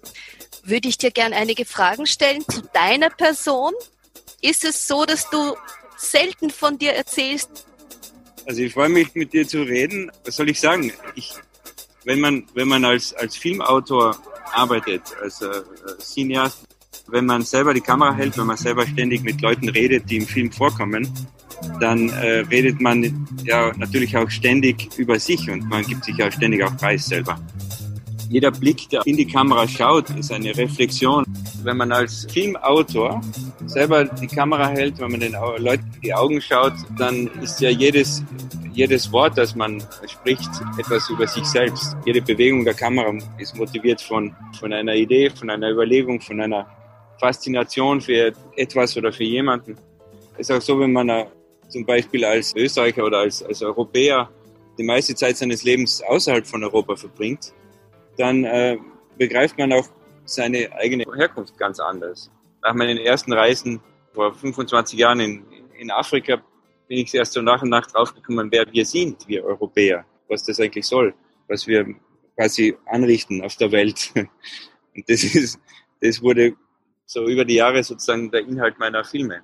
würde ich dir gern einige Fragen stellen zu deiner Person. Ist es so, dass du selten von dir erzählst? Also ich freue mich, mit dir zu reden. Was soll ich sagen? Ich, wenn man, wenn man als, als Filmautor arbeitet, als äh, Cineast, wenn man selber die Kamera hält, wenn man selber ständig mit Leuten redet, die im Film vorkommen, dann äh, redet man ja natürlich auch ständig über sich und man gibt sich ja ständig auch preis selber. Jeder Blick, der in die Kamera schaut, ist eine Reflexion. Wenn man als Filmautor selber die Kamera hält, wenn man den Leuten in die Augen schaut, dann ist ja jedes, jedes Wort, das man spricht, etwas über sich selbst. Jede Bewegung der Kamera ist motiviert von, von einer Idee, von einer Überlegung, von einer Faszination für etwas oder für jemanden. Es ist auch so, wenn man äh, zum Beispiel als Österreicher oder als, als Europäer die meiste Zeit seines Lebens außerhalb von Europa verbringt, dann äh, begreift man auch seine eigene Herkunft ganz anders. Nach meinen ersten Reisen vor fünfundzwanzig Jahren in, in Afrika bin ich erst so nach und nach draufgekommen, wer wir sind, wir Europäer, was das eigentlich soll, was wir quasi anrichten auf der Welt. Und das ist, das wurde so über die Jahre sozusagen der Inhalt meiner Filme.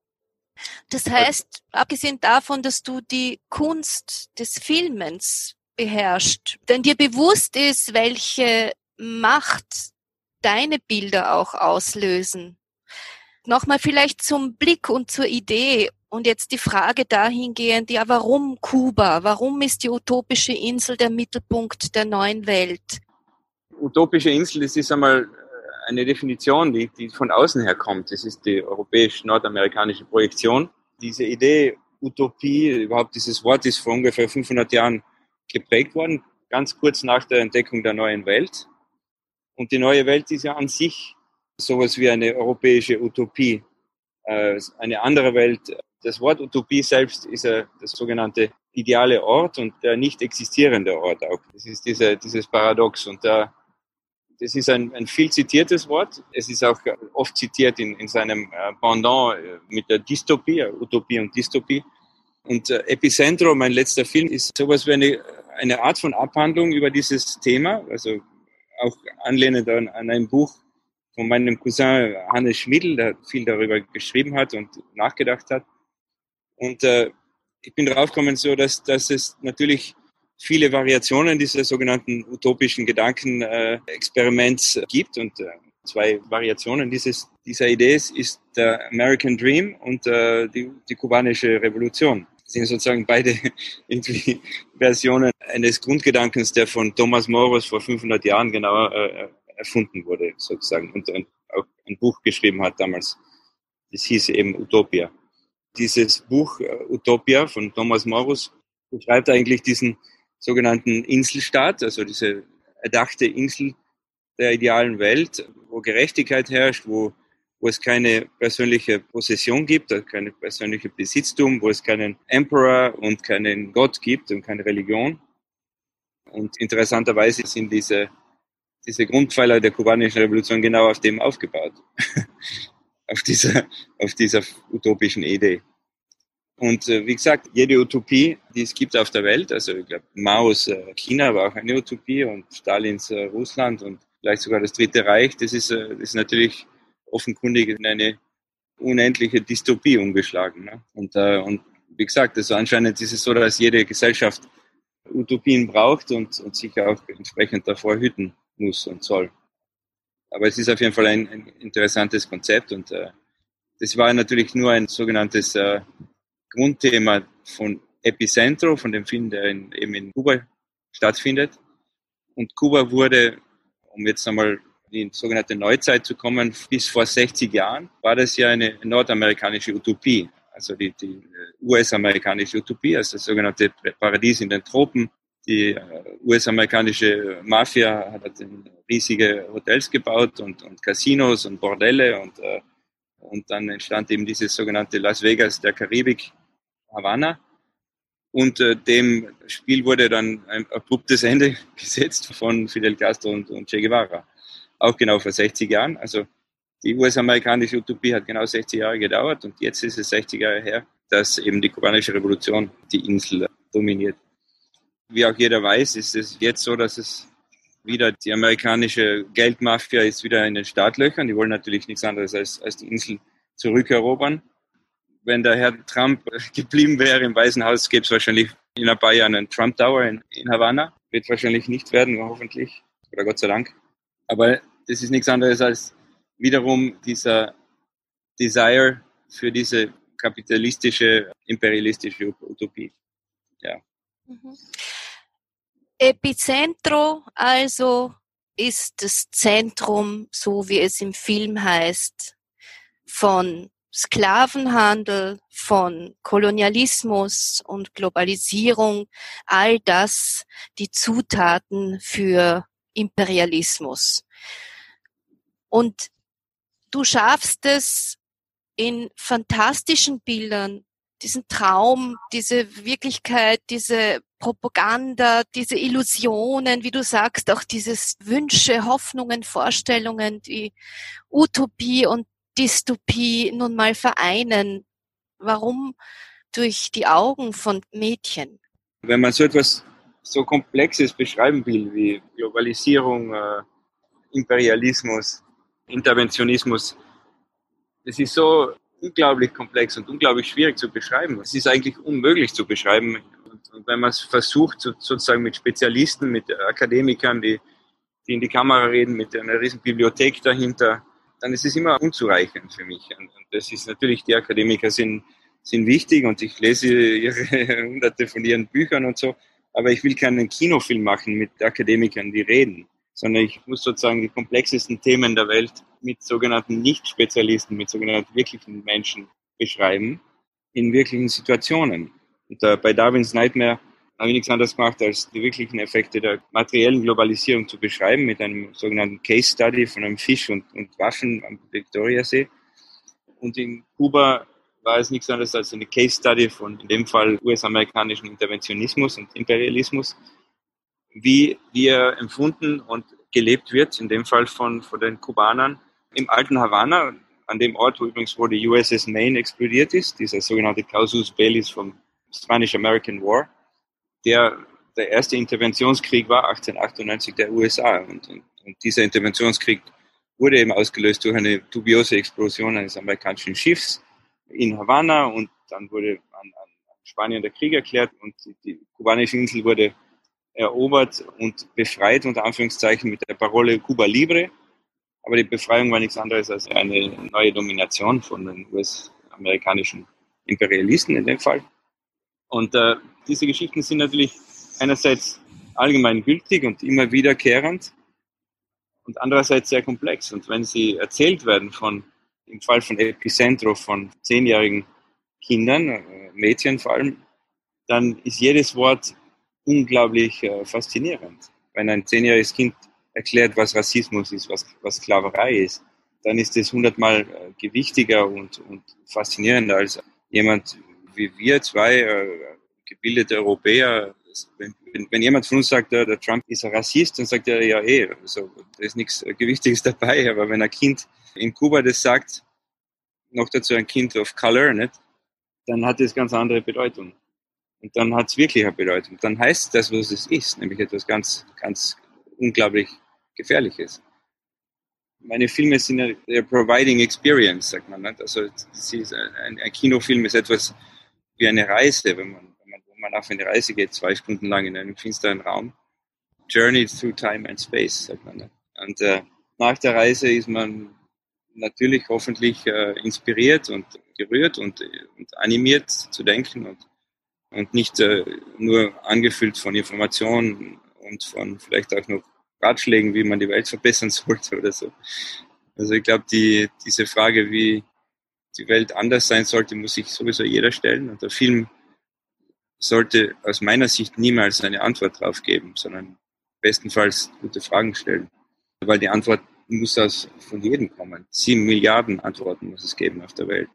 Das heißt, abgesehen davon, dass du die Kunst des Filmens beherrschst, denn dir bewusst ist, welche Macht deine Bilder auch auslösen. Nochmal vielleicht zum Blick und zur Idee und jetzt die Frage dahingehend, ja, warum Kuba? Warum ist die utopische Insel der Mittelpunkt der neuen Welt? Utopische Insel, das ist einmal eine Definition, die, die von außen her kommt. Das ist die europäisch-nordamerikanische Projektion. Diese Idee Utopie, überhaupt dieses Wort, ist vor ungefähr fünfhundert Jahren geprägt worden, ganz kurz nach der Entdeckung der neuen Welt. Und die neue Welt ist ja an sich sowas wie eine europäische Utopie, äh, eine andere Welt. Das Wort Utopie selbst ist ja das sogenannte ideale Ort und der nicht existierende Ort auch. Das ist diese, dieses Paradox. Und da Das ist ein, ein viel zitiertes Wort. Es ist auch oft zitiert in, in seinem Pendant mit der Dystopie, Utopie und Dystopie. Und äh, Epicentro, mein letzter Film, ist sowas wie eine, eine Art von Abhandlung über dieses Thema, also auch anlehnend an, an ein Buch von meinem Cousin Hannes Schmidl, der viel darüber geschrieben hat und nachgedacht hat. Und äh, ich bin draufgekommen, so dass, dass es natürlich viele Variationen dieses sogenannten utopischen Gedankenexperiments äh, gibt. Und äh, zwei Variationen dieses, dieser Idee ist der American Dream und äh, die, die kubanische Revolution. Das sind sozusagen beide irgendwie Versionen eines Grundgedankens, der von Thomas Moros vor fünfhundert Jahren genau äh, erfunden wurde, sozusagen. Und, und auch ein Buch geschrieben hat damals. Das hieß eben Utopia. Dieses Buch äh, Utopia von Thomas Moros beschreibt eigentlich diesen sogenannten Inselstaat, also diese erdachte Insel der idealen Welt, wo Gerechtigkeit herrscht, wo, wo es keine persönliche Possession gibt, also keine persönliche Besitztum, wo es keinen Emperor und keinen Gott gibt und keine Religion. Und interessanterweise sind diese, diese Grundpfeiler der kubanischen Revolution genau auf dem aufgebaut, auf dieser, auf dieser utopischen Idee. Und äh, wie gesagt, jede Utopie, die es gibt auf der Welt, also ich glaube, Maos äh, China war auch eine Utopie und Stalins äh, Russland und vielleicht sogar das Dritte Reich, das ist, äh, das ist natürlich offenkundig in eine unendliche Dystopie umgeschlagen. Ne? Und, äh, und wie gesagt, also anscheinend ist es so, dass jede Gesellschaft Utopien braucht und, und sich auch entsprechend davor hüten muss und soll. Aber es ist auf jeden Fall ein, ein interessantes Konzept und äh, das war natürlich nur ein sogenanntes äh, Grundthema von Epicentro, von dem Film, der in, eben in Kuba stattfindet. Und Kuba wurde, um jetzt einmal in die sogenannte Neuzeit zu kommen, bis vor sechzig Jahren war das ja eine nordamerikanische Utopie, also die, die U S-amerikanische Utopie, also das sogenannte Paradies in den Tropen. Die U S-amerikanische Mafia hat riesige Hotels gebaut und, und Casinos und Bordelle und, äh, und dann entstand eben dieses sogenannte Las Vegas der Karibik, Havanna. Und äh, dem Spiel wurde dann ein abruptes Ende gesetzt von Fidel Castro und, und Che Guevara. Auch genau vor sechzig Jahren. Also die U S-amerikanische Utopie hat genau sechzig Jahre gedauert und jetzt ist es sechzig Jahre her, dass eben die kubanische Revolution die Insel dominiert. Wie auch jeder weiß, ist es jetzt so, dass es wieder die amerikanische Geldmafia ist wieder in den Startlöchern. Die wollen natürlich nichts anderes als, als die Insel zurückerobern. Wenn der Herr Trump geblieben wäre im Weißen Haus, gäbe es wahrscheinlich in ein paar Jahren einen Trump Tower in, in Havanna. Wird wahrscheinlich nicht werden, hoffentlich, oder Gott sei Dank. Aber das ist nichts anderes als wiederum dieser Desire für diese kapitalistische, imperialistische Utopie. Ja. Mhm. Epicentro also ist das Zentrum, so wie es im Film heißt, von Sklavenhandel, von Kolonialismus und Globalisierung, all das die Zutaten für Imperialismus. Und du schaffst es in fantastischen Bildern, diesen Traum, diese Wirklichkeit, diese Propaganda, diese Illusionen, wie du sagst, auch dieses Wünsche, Hoffnungen, Vorstellungen, die Utopie und Dystopie nun mal vereinen. Warum? Durch die Augen von Mädchen. Wenn man so etwas so Komplexes beschreiben will, wie Globalisierung, äh, Imperialismus, Interventionismus, das ist so unglaublich komplex und unglaublich schwierig zu beschreiben. Es ist eigentlich unmöglich zu beschreiben. Und, und wenn man es versucht, so, sozusagen mit Spezialisten, mit Akademikern, die, die in die Kamera reden, mit einer riesen Bibliothek dahinter, dann ist es immer unzureichend für mich. Und, und das ist natürlich, die Akademiker sind, sind wichtig und ich lese ihre hunderte von ihren Büchern und so, aber ich will keinen Kinofilm machen mit Akademikern, die reden, sondern ich muss sozusagen die komplexesten Themen der Welt mit sogenannten Nicht-Spezialisten, mit sogenannten wirklichen Menschen beschreiben, in wirklichen Situationen. Und äh, bei Darwin's Nightmare habe ich nichts anderes gemacht, als die wirklichen Effekte der materiellen Globalisierung zu beschreiben, mit einem sogenannten Case Study von einem Fisch und, und Waffen am Viktoriasee. Und in Kuba war es nichts anderes als eine Case Study von, in dem Fall, U S-amerikanischen Interventionismus und Imperialismus, wie wir empfunden und gelebt wird, in dem Fall von, von den Kubanern, im alten Havanna, an dem Ort, wo übrigens wo die U S S Maine explodiert ist, dieser sogenannte Casus Belli vom Spanish-American War, der der erste Interventionskrieg war, achtzehnhundertachtundneunzig der U S A. Und, und, und dieser Interventionskrieg wurde eben ausgelöst durch eine dubiose Explosion eines amerikanischen Schiffs in Havanna und dann wurde an, an Spanien der Krieg erklärt und die, die kubanische Insel wurde erobert und befreit, unter Anführungszeichen, mit der Parole Cuba Libre. Aber die Befreiung war nichts anderes als eine neue Domination von den U S-amerikanischen Imperialisten in dem Fall. Und äh, diese Geschichten sind natürlich einerseits allgemein gültig und immer wiederkehrend und andererseits sehr komplex. Und wenn sie erzählt werden von, im Fall von Epicentro, von zehnjährigen Kindern, äh, Mädchen vor allem, dann ist jedes Wort unglaublich äh, faszinierend. Wenn ein zehnjähriges Kind erklärt, was Rassismus ist, was, was Sklaverei ist, dann ist es hundertmal äh, gewichtiger und, und faszinierender als jemand wie wir zwei äh, gebildete Europäer. Wenn, wenn, wenn jemand von uns sagt, der, der Trump ist ein Rassist, dann sagt er ja eh, also, da ist nichts Gewichtiges dabei. Aber wenn ein Kind in Kuba das sagt, noch dazu ein Kind of Color, nicht, dann hat das ganz andere Bedeutung. Und dann hat es wirklich eine Bedeutung. Dann heißt das, was es ist, nämlich etwas ganz, ganz unglaublich Gefährliches. Meine Filme sind ja providing experience, sagt man. Nicht? Also ein, ein Kinofilm ist etwas wie eine Reise, wenn man, wenn man, wo man auf eine Reise geht, zwei Stunden lang in einem finsteren Raum. Journey through time and space, sagt man. Nicht? Und äh, nach der Reise ist man natürlich hoffentlich äh, inspiriert und gerührt und, und animiert zu denken und, und nicht äh, nur angefüllt von Informationen und von vielleicht auch noch Ratschlägen, wie man die Welt verbessern sollte oder so. Also ich glaube, die, diese Frage, wie die Welt anders sein sollte, muss sich sowieso jeder stellen. Und der Film sollte aus meiner Sicht niemals eine Antwort drauf geben, sondern bestenfalls gute Fragen stellen. Weil die Antwort muss aus von jedem kommen. Sieben Milliarden Antworten muss es geben auf der Welt.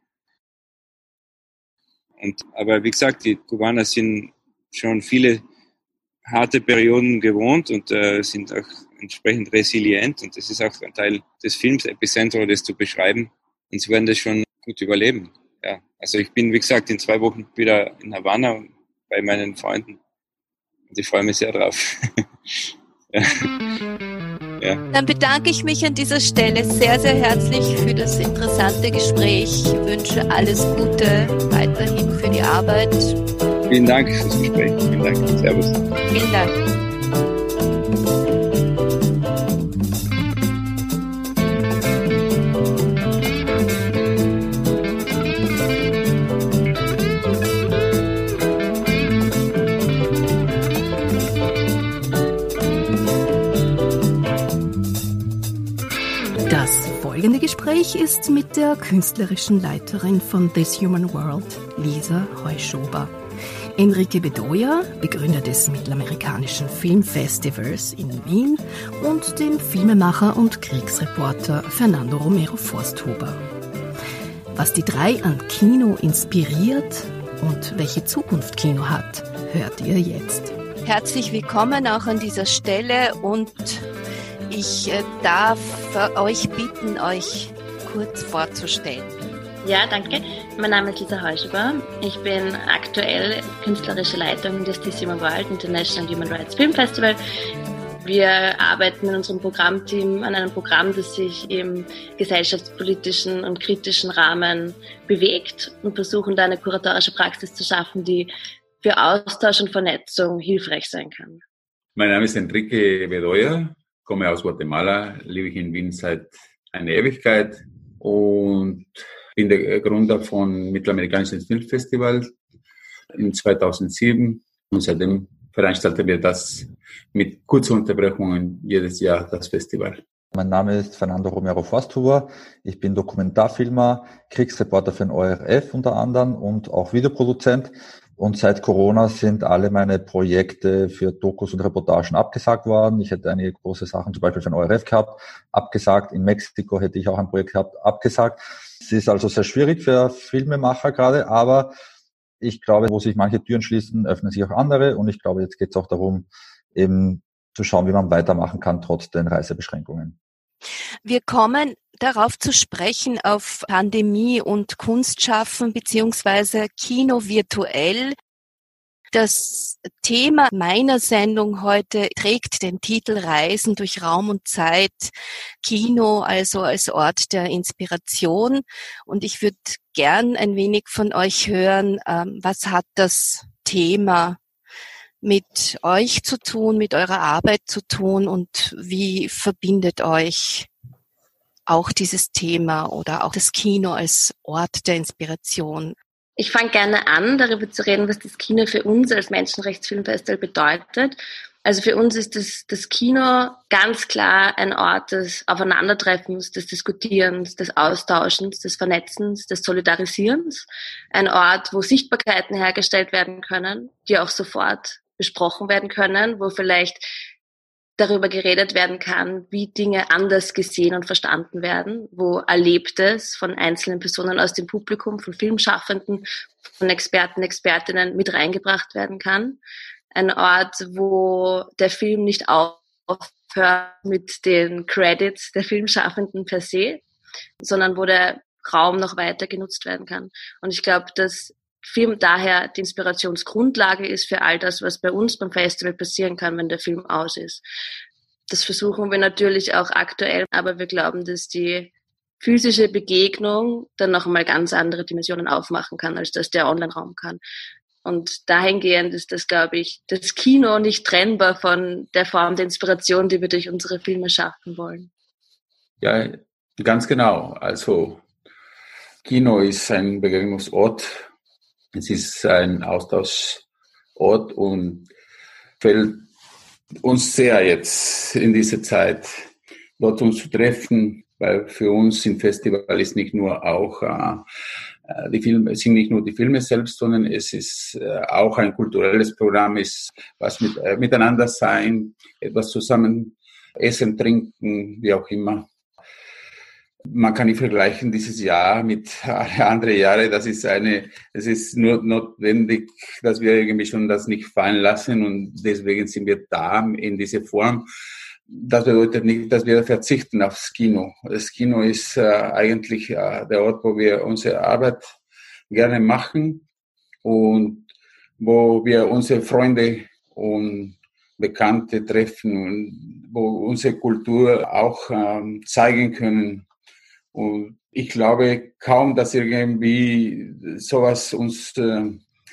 Und, aber wie gesagt, die Kubaner sind schon viele harte Perioden gewohnt und äh, sind auch entsprechend resilient. Und das ist auch ein Teil des Films, Epicentro, das zu beschreiben. Und sie werden das schon gut überleben. Ja, also ich bin, wie gesagt, in zwei Wochen wieder in Havanna bei meinen Freunden. Und ich freue mich sehr drauf. Ja. Ja. Dann bedanke ich mich an dieser Stelle sehr, sehr herzlich für das interessante Gespräch. Ich wünsche alles Gute weiterhin für die Arbeit. Vielen Dank fürs Gespräch. Vielen Dank. Servus. Vielen Dank. Das folgende Gespräch ist mit der künstlerischen Leiterin von This Human World, Lisa Heuschober. Enrique Bedoya, Begründer des Mittelamerikanischen Filmfestivals in Wien, und dem Filmemacher und Kriegsreporter Fernando Romero Forsthuber. Was die drei an Kino inspiriert und welche Zukunft Kino hat, hört ihr jetzt. Herzlich willkommen auch an dieser Stelle und ich darf euch bitten, euch kurz vorzustellen. Ja, danke. Mein Name ist Lisa Heuschober. Ich bin aktuell künstlerische Leiterin des This Human World International Human Rights Film Festival. Wir arbeiten in unserem Programmteam an einem Programm, das sich im gesellschaftspolitischen und kritischen Rahmen bewegt und versuchen, da eine kuratorische Praxis zu schaffen, die für Austausch und Vernetzung hilfreich sein kann. Mein Name ist Enrique Bedoya. Ich komme aus Guatemala, lebe hier in Wien seit einer Ewigkeit und bin der Gründer von Mittelamerikanischen Filmfestival in zweitausendsieben und seitdem veranstalten wir das mit kurzen Unterbrechungen jedes Jahr, das Festival. Mein Name ist Fernando Romero Forsthuber. Ich bin Dokumentarfilmer, Kriegsreporter für den O R F unter anderem und auch Videoproduzent. Und seit Corona sind alle meine Projekte für Dokus und Reportagen abgesagt worden. Ich hätte einige große Sachen, zum Beispiel für den O R F gehabt, abgesagt. In Mexiko hätte ich auch ein Projekt gehabt, abgesagt. Es ist also sehr schwierig für Filmemacher gerade, aber ich glaube, wo sich manche Türen schließen, öffnen sich auch andere. Und ich glaube, jetzt geht es auch darum, eben zu schauen, wie man weitermachen kann, trotz den Reisebeschränkungen. Wir kommen darauf zu sprechen, auf Pandemie und Kunstschaffen beziehungsweise Kino virtuell. Das Thema meiner Sendung heute trägt den Titel Reisen durch Raum und Zeit, Kino also als Ort der Inspiration. Und ich würde gern ein wenig von euch hören, was hat das Thema mit euch zu tun, mit eurer Arbeit zu tun und wie verbindet euch auch dieses Thema oder auch das Kino als Ort der Inspiration? Ich fange gerne an, darüber zu reden, was das Kino für uns als Menschenrechtsfilmfestival bedeutet. Also für uns ist das, das Kino ganz klar ein Ort des Aufeinandertreffens, des Diskutierens, des Austauschens, des Vernetzens, des Solidarisierens. Ein Ort, wo Sichtbarkeiten hergestellt werden können, die auch sofort besprochen werden können, wo vielleicht darüber geredet werden kann, wie Dinge anders gesehen und verstanden werden, wo Erlebtes von einzelnen Personen aus dem Publikum, von Filmschaffenden, von Experten, Expertinnen mit reingebracht werden kann. Ein Ort, wo der Film nicht aufhört mit den Credits der Filmschaffenden per se, sondern wo der Raum noch weiter genutzt werden kann. Und ich glaube, dass Film daher die Inspirationsgrundlage ist für all das, was bei uns beim Festival passieren kann, wenn der Film aus ist. Das versuchen wir natürlich auch aktuell, aber wir glauben, dass die physische Begegnung dann noch einmal ganz andere Dimensionen aufmachen kann, als das der Online-Raum kann. Und dahingehend ist das, glaube ich, das Kino nicht trennbar von der Form der Inspiration, die wir durch unsere Filme schaffen wollen. Ja, ganz genau. Also Kino ist ein Begegnungsort. Es ist ein Austauschort und fällt uns sehr jetzt in dieser Zeit, dort uns zu treffen, weil für uns im Festival ist nicht nur auch äh, die Filme, sind nicht nur die Filme selbst, sondern es ist äh, auch ein kulturelles Programm, ist was mit äh, miteinander sein, etwas zusammen essen, trinken, wie auch immer. Man kann nicht vergleichen dieses Jahr mit anderen Jahren. Das ist eine, es ist nur notwendig, dass wir irgendwie schon das nicht fallen lassen und deswegen sind wir da in dieser Form. Das bedeutet nicht, dass wir verzichten aufs Kino. Das Kino ist äh, eigentlich äh, der Ort, wo wir unsere Arbeit gerne machen und wo wir unsere Freunde und Bekannte treffen und wo unsere Kultur auch ähm, zeigen können. Und ich glaube kaum, dass irgendwie sowas uns äh,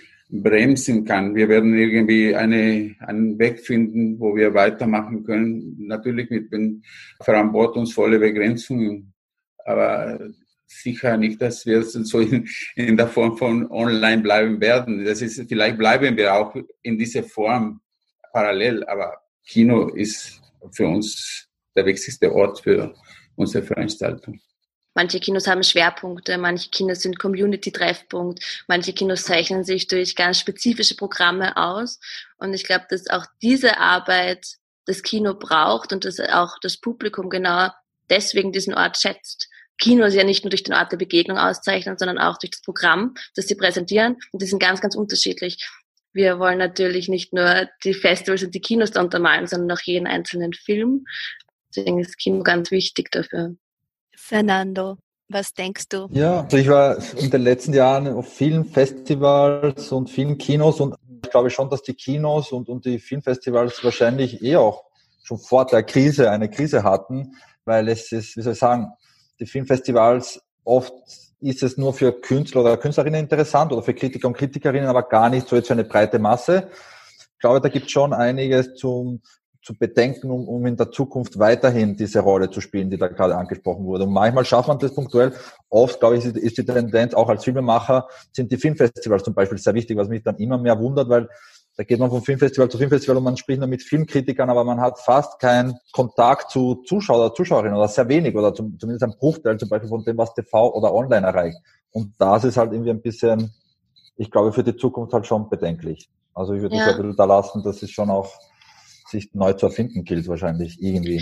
bremsen kann. Wir werden irgendwie eine, einen Weg finden, wo wir weitermachen können. Natürlich mit verantwortungsvollen Begrenzungen, aber sicher nicht, dass wir so in, in der Form von online bleiben werden. Das ist, vielleicht bleiben wir auch in dieser Form parallel, aber Kino ist für uns der wichtigste Ort für unsere Veranstaltung. Manche Kinos haben Schwerpunkte, manche Kinos sind Community-Treffpunkt, manche Kinos zeichnen sich durch ganz spezifische Programme aus. Und ich glaube, dass auch diese Arbeit das Kino braucht und dass auch das Publikum genau deswegen diesen Ort schätzt. Kinos ja nicht nur durch den Ort der Begegnung auszeichnen, sondern auch durch das Programm, das sie präsentieren. Und die sind ganz, ganz unterschiedlich. Wir wollen natürlich nicht nur die Festivals und die Kinos da untermalen, sondern auch jeden einzelnen Film. Deswegen ist Kino ganz wichtig dafür. Fernando, was denkst du? Ja, also ich war in den letzten Jahren auf vielen Festivals und vielen Kinos und ich glaube schon, dass die Kinos und, und die Filmfestivals wahrscheinlich eh auch schon vor der Krise eine Krise hatten, weil es ist, wie soll ich sagen, die Filmfestivals, oft ist es nur für Künstler oder Künstlerinnen interessant oder für Kritiker und Kritikerinnen, aber gar nicht so jetzt für eine breite Masse. Ich glaube, da gibt es schon einiges zum zu bedenken, um, um in der Zukunft weiterhin diese Rolle zu spielen, die da gerade angesprochen wurde. Und manchmal schafft man das punktuell. Oft, glaube ich, ist, ist die Tendenz, auch als Filmemacher, sind die Filmfestivals zum Beispiel sehr wichtig, was mich dann immer mehr wundert, weil da geht man von Filmfestival zu Filmfestival und man spricht nur mit Filmkritikern, aber man hat fast keinen Kontakt zu Zuschauer oder Zuschauerinnen oder sehr wenig oder zum, zumindest ein Bruchteil zum Beispiel von dem, was T V oder online erreicht. Und das ist halt irgendwie ein bisschen, ich glaube, für die Zukunft halt schon bedenklich. Also ich würde ja. das ein bisschen da lassen, das ist schon auch sich neu zu erfinden gilt wahrscheinlich irgendwie.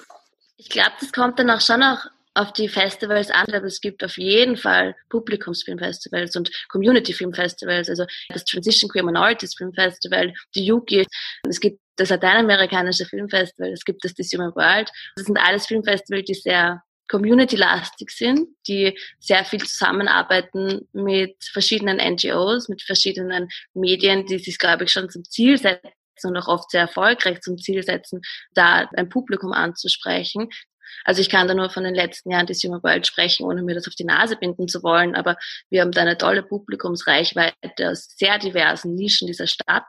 Ich glaube, das kommt dann auch schon auch auf die Festivals an, aber es gibt auf jeden Fall Publikumsfilmfestivals und Community-Filmfestivals, also das Transition Queer Minorities Filmfestival, die Yuki, es gibt das lateinamerikanische Filmfestival, es gibt das This Human World. Das sind alles Filmfestivals, die sehr community-lastig sind, die sehr viel zusammenarbeiten mit verschiedenen N G Os, mit verschiedenen Medien, die sich, glaube ich, schon zum Ziel setzen und auch oft sehr erfolgreich zum Ziel setzen, da ein Publikum anzusprechen. Also ich kann da nur von den letzten Jahren des Human World sprechen, ohne mir das auf die Nase binden zu wollen, aber wir haben da eine tolle Publikumsreichweite aus sehr diversen Nischen dieser Stadt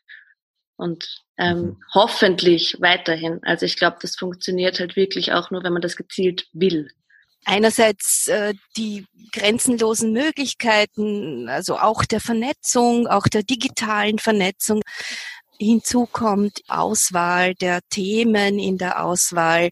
und ähm, mhm. hoffentlich weiterhin. Also ich glaube, das funktioniert halt wirklich auch nur, wenn man das gezielt will. Einerseits äh, die grenzenlosen Möglichkeiten, also auch der Vernetzung, auch der digitalen Vernetzung. Hinzu kommt Auswahl der Themen in der Auswahl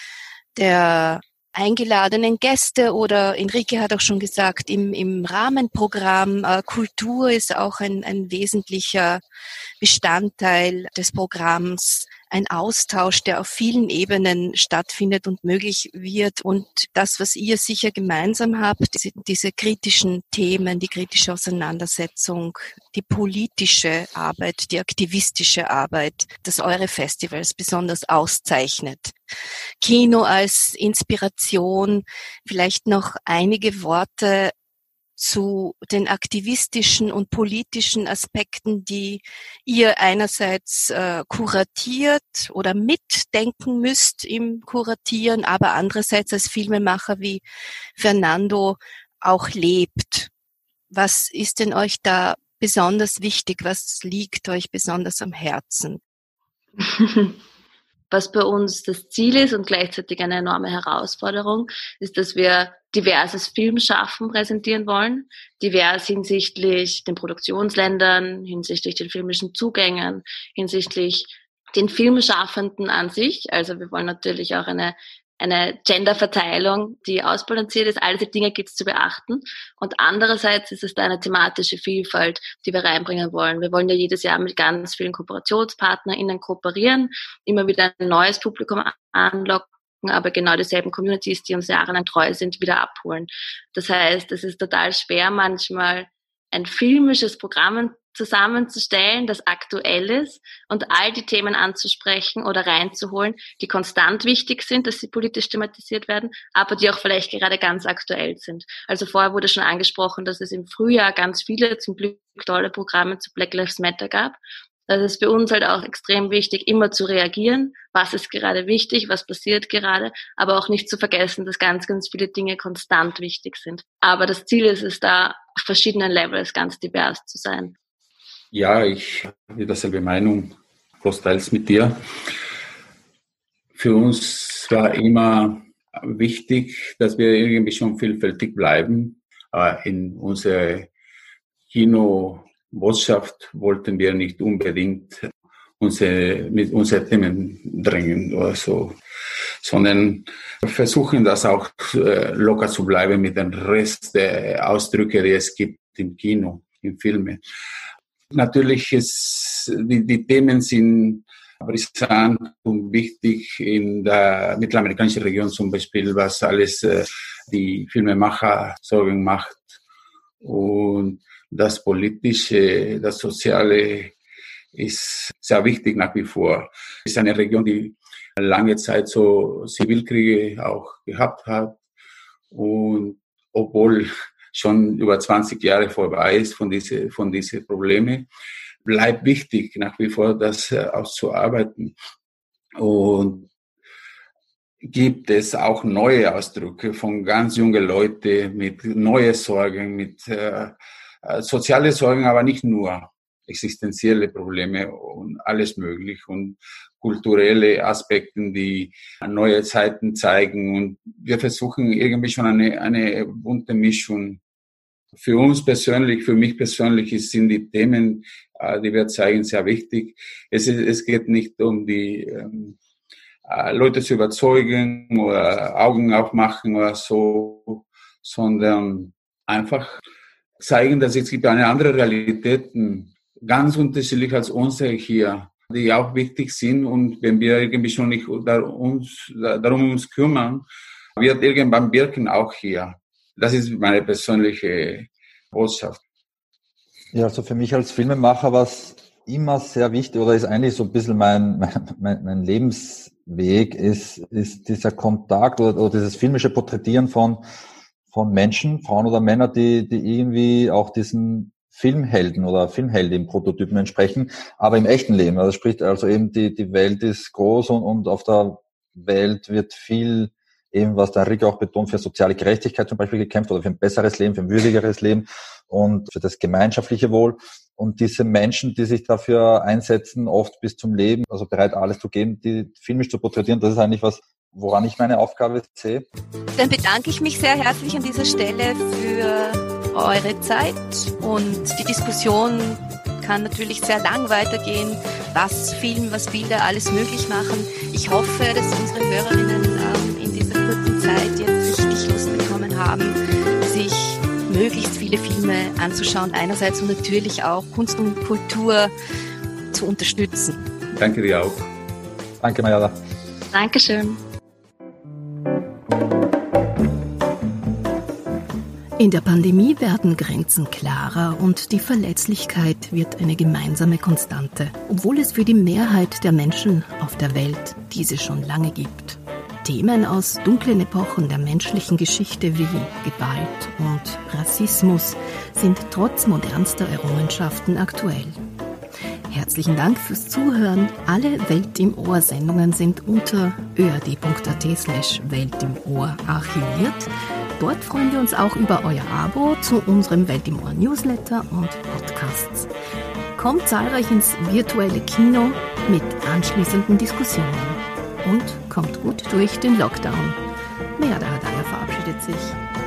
der eingeladenen Gäste oder Enrique hat auch schon gesagt, im, im Rahmenprogramm äh, Kultur ist auch ein, ein wesentlicher Bestandteil des Programms. Ein Austausch, der auf vielen Ebenen stattfindet und möglich wird. Und das, was ihr sicher gemeinsam habt, diese, diese kritischen Themen, die kritische Auseinandersetzung, die politische Arbeit, die aktivistische Arbeit, das eure Festivals besonders auszeichnet. Kino als Inspiration, vielleicht noch einige Worte zu den aktivistischen und politischen Aspekten, die ihr einerseits äh, kuratiert oder mitdenken müsst im Kuratieren, aber andererseits als Filmemacher wie Fernando auch lebt. Was ist denn euch da besonders wichtig? Was liegt euch besonders am Herzen? Was bei uns das Ziel ist und gleichzeitig eine enorme Herausforderung, ist, dass wir diverses Filmschaffen präsentieren wollen. Divers hinsichtlich den Produktionsländern, hinsichtlich den filmischen Zugängen, hinsichtlich den Filmschaffenden an sich. Also wir wollen natürlich auch eine eine Genderverteilung, die ausbalanciert ist. All diese Dinge gibt es zu beachten. Und andererseits ist es da eine thematische Vielfalt, die wir reinbringen wollen. Wir wollen ja jedes Jahr mit ganz vielen KooperationspartnerInnen kooperieren, immer wieder ein neues Publikum anlocken, aber genau dieselben Communities, die uns jahrelang treu sind, wieder abholen. Das heißt, es ist total schwer, manchmal ein filmisches Programm zusammenzustellen, das aktuell ist und all die Themen anzusprechen oder reinzuholen, die konstant wichtig sind, dass sie politisch thematisiert werden, aber die auch vielleicht gerade ganz aktuell sind. Also vorher wurde schon angesprochen, dass es im Frühjahr ganz viele, zum Glück tolle Programme zu Black Lives Matter gab. Das ist für uns halt auch extrem wichtig, immer zu reagieren, was ist gerade wichtig, was passiert gerade, aber auch nicht zu vergessen, dass ganz, ganz viele Dinge konstant wichtig sind. Aber das Ziel ist es da, auf verschiedenen Levels ganz divers zu sein. Ja, ich habe dasselbe Meinung, großteils mit dir. Für uns war immer wichtig, dass wir irgendwie schon vielfältig bleiben. In unsere Kinobotschaft wollten wir nicht unbedingt unsere, mit unseren Themen drängen oder so, sondern versuchen, das auch locker zu bleiben mit dem Rest der Ausdrücke, die es gibt im Kino, im Filme. Natürlich ist, die, die Themen sind brisant und wichtig in der mittelamerikanischen Region zum Beispiel, was alles äh, die Filmemacher Sorgen macht. Und das Politische, das Soziale ist sehr wichtig nach wie vor. Es ist eine Region, die lange Zeit so Zivilkriege auch gehabt hat. Und obwohl schon über zwanzig Jahre vorbei ist von diese, von diese Probleme, bleibt wichtig nach wie vor, das auszuarbeiten. Und gibt es auch neue Ausdrücke von ganz jungen Leuten mit neuen Sorgen, mit äh, soziale Sorgen, aber nicht nur existenzielle Probleme und alles möglich und kulturelle Aspekte, die neue Zeiten zeigen. Und wir versuchen irgendwie schon eine, eine bunte Mischung. Für uns persönlich, für mich persönlich sind die Themen, die wir zeigen, sehr wichtig. Es, ist, es geht nicht um die ähm, Leute zu überzeugen oder Augen aufmachen oder so, sondern einfach zeigen, dass es gibt eine andere Realität, ganz unterschiedlich als unsere hier, die auch wichtig sind. Und wenn wir irgendwie schon nicht uns, darum uns kümmern, wird irgendwann wirken auch hier. Das ist meine persönliche Botschaft. Ja, also für mich als Filmemacher war es immer sehr wichtig, oder ist eigentlich so ein bisschen mein, mein, mein Lebensweg, ist, ist dieser Kontakt oder, oder dieses filmische Porträtieren von, von Menschen, Frauen oder Männer, die, die irgendwie auch diesen Filmhelden oder Filmheldin-Prototypen entsprechen, aber im echten Leben. Also sprich, also eben die, die Welt ist groß und, und auf der Welt wird viel, eben was der Rick auch betont, für soziale Gerechtigkeit zum Beispiel gekämpft oder für ein besseres Leben, für ein würdigeres Leben und für das gemeinschaftliche Wohl. Und diese Menschen, die sich dafür einsetzen, oft bis zum Leben, also bereit alles zu geben, die filmisch zu porträtieren, das ist eigentlich was, woran ich meine Aufgabe sehe. Dann bedanke ich mich sehr herzlich an dieser Stelle für eure Zeit und die Diskussion kann natürlich sehr lang weitergehen, was Film, was Bilder alles möglich machen. Ich hoffe, dass unsere Hörerinnen ähm, in dieser kurzen Zeit jetzt richtig Lust bekommen haben, sich möglichst viele Filme anzuschauen einerseits und natürlich auch Kunst und Kultur zu unterstützen. Danke dir auch. Danke, Mayada. Dankeschön. In der Pandemie werden Grenzen klarer und die Verletzlichkeit wird eine gemeinsame Konstante, obwohl es für die Mehrheit der Menschen auf der Welt diese schon lange gibt. Themen aus dunklen Epochen der menschlichen Geschichte wie Gewalt und Rassismus sind trotz modernster Errungenschaften aktuell. Herzlichen Dank fürs Zuhören. Alle Welt im Ohr Sendungen sind unter öad.at slash Welt im Ohr archiviert. Dort freuen wir uns auch über euer Abo zu unserem Welt im Ohr Newsletter und Podcasts. Kommt zahlreich ins virtuelle Kino mit anschließenden Diskussionen. und kommt gut durch den Lockdown. Merda Hadaya verabschiedet sich.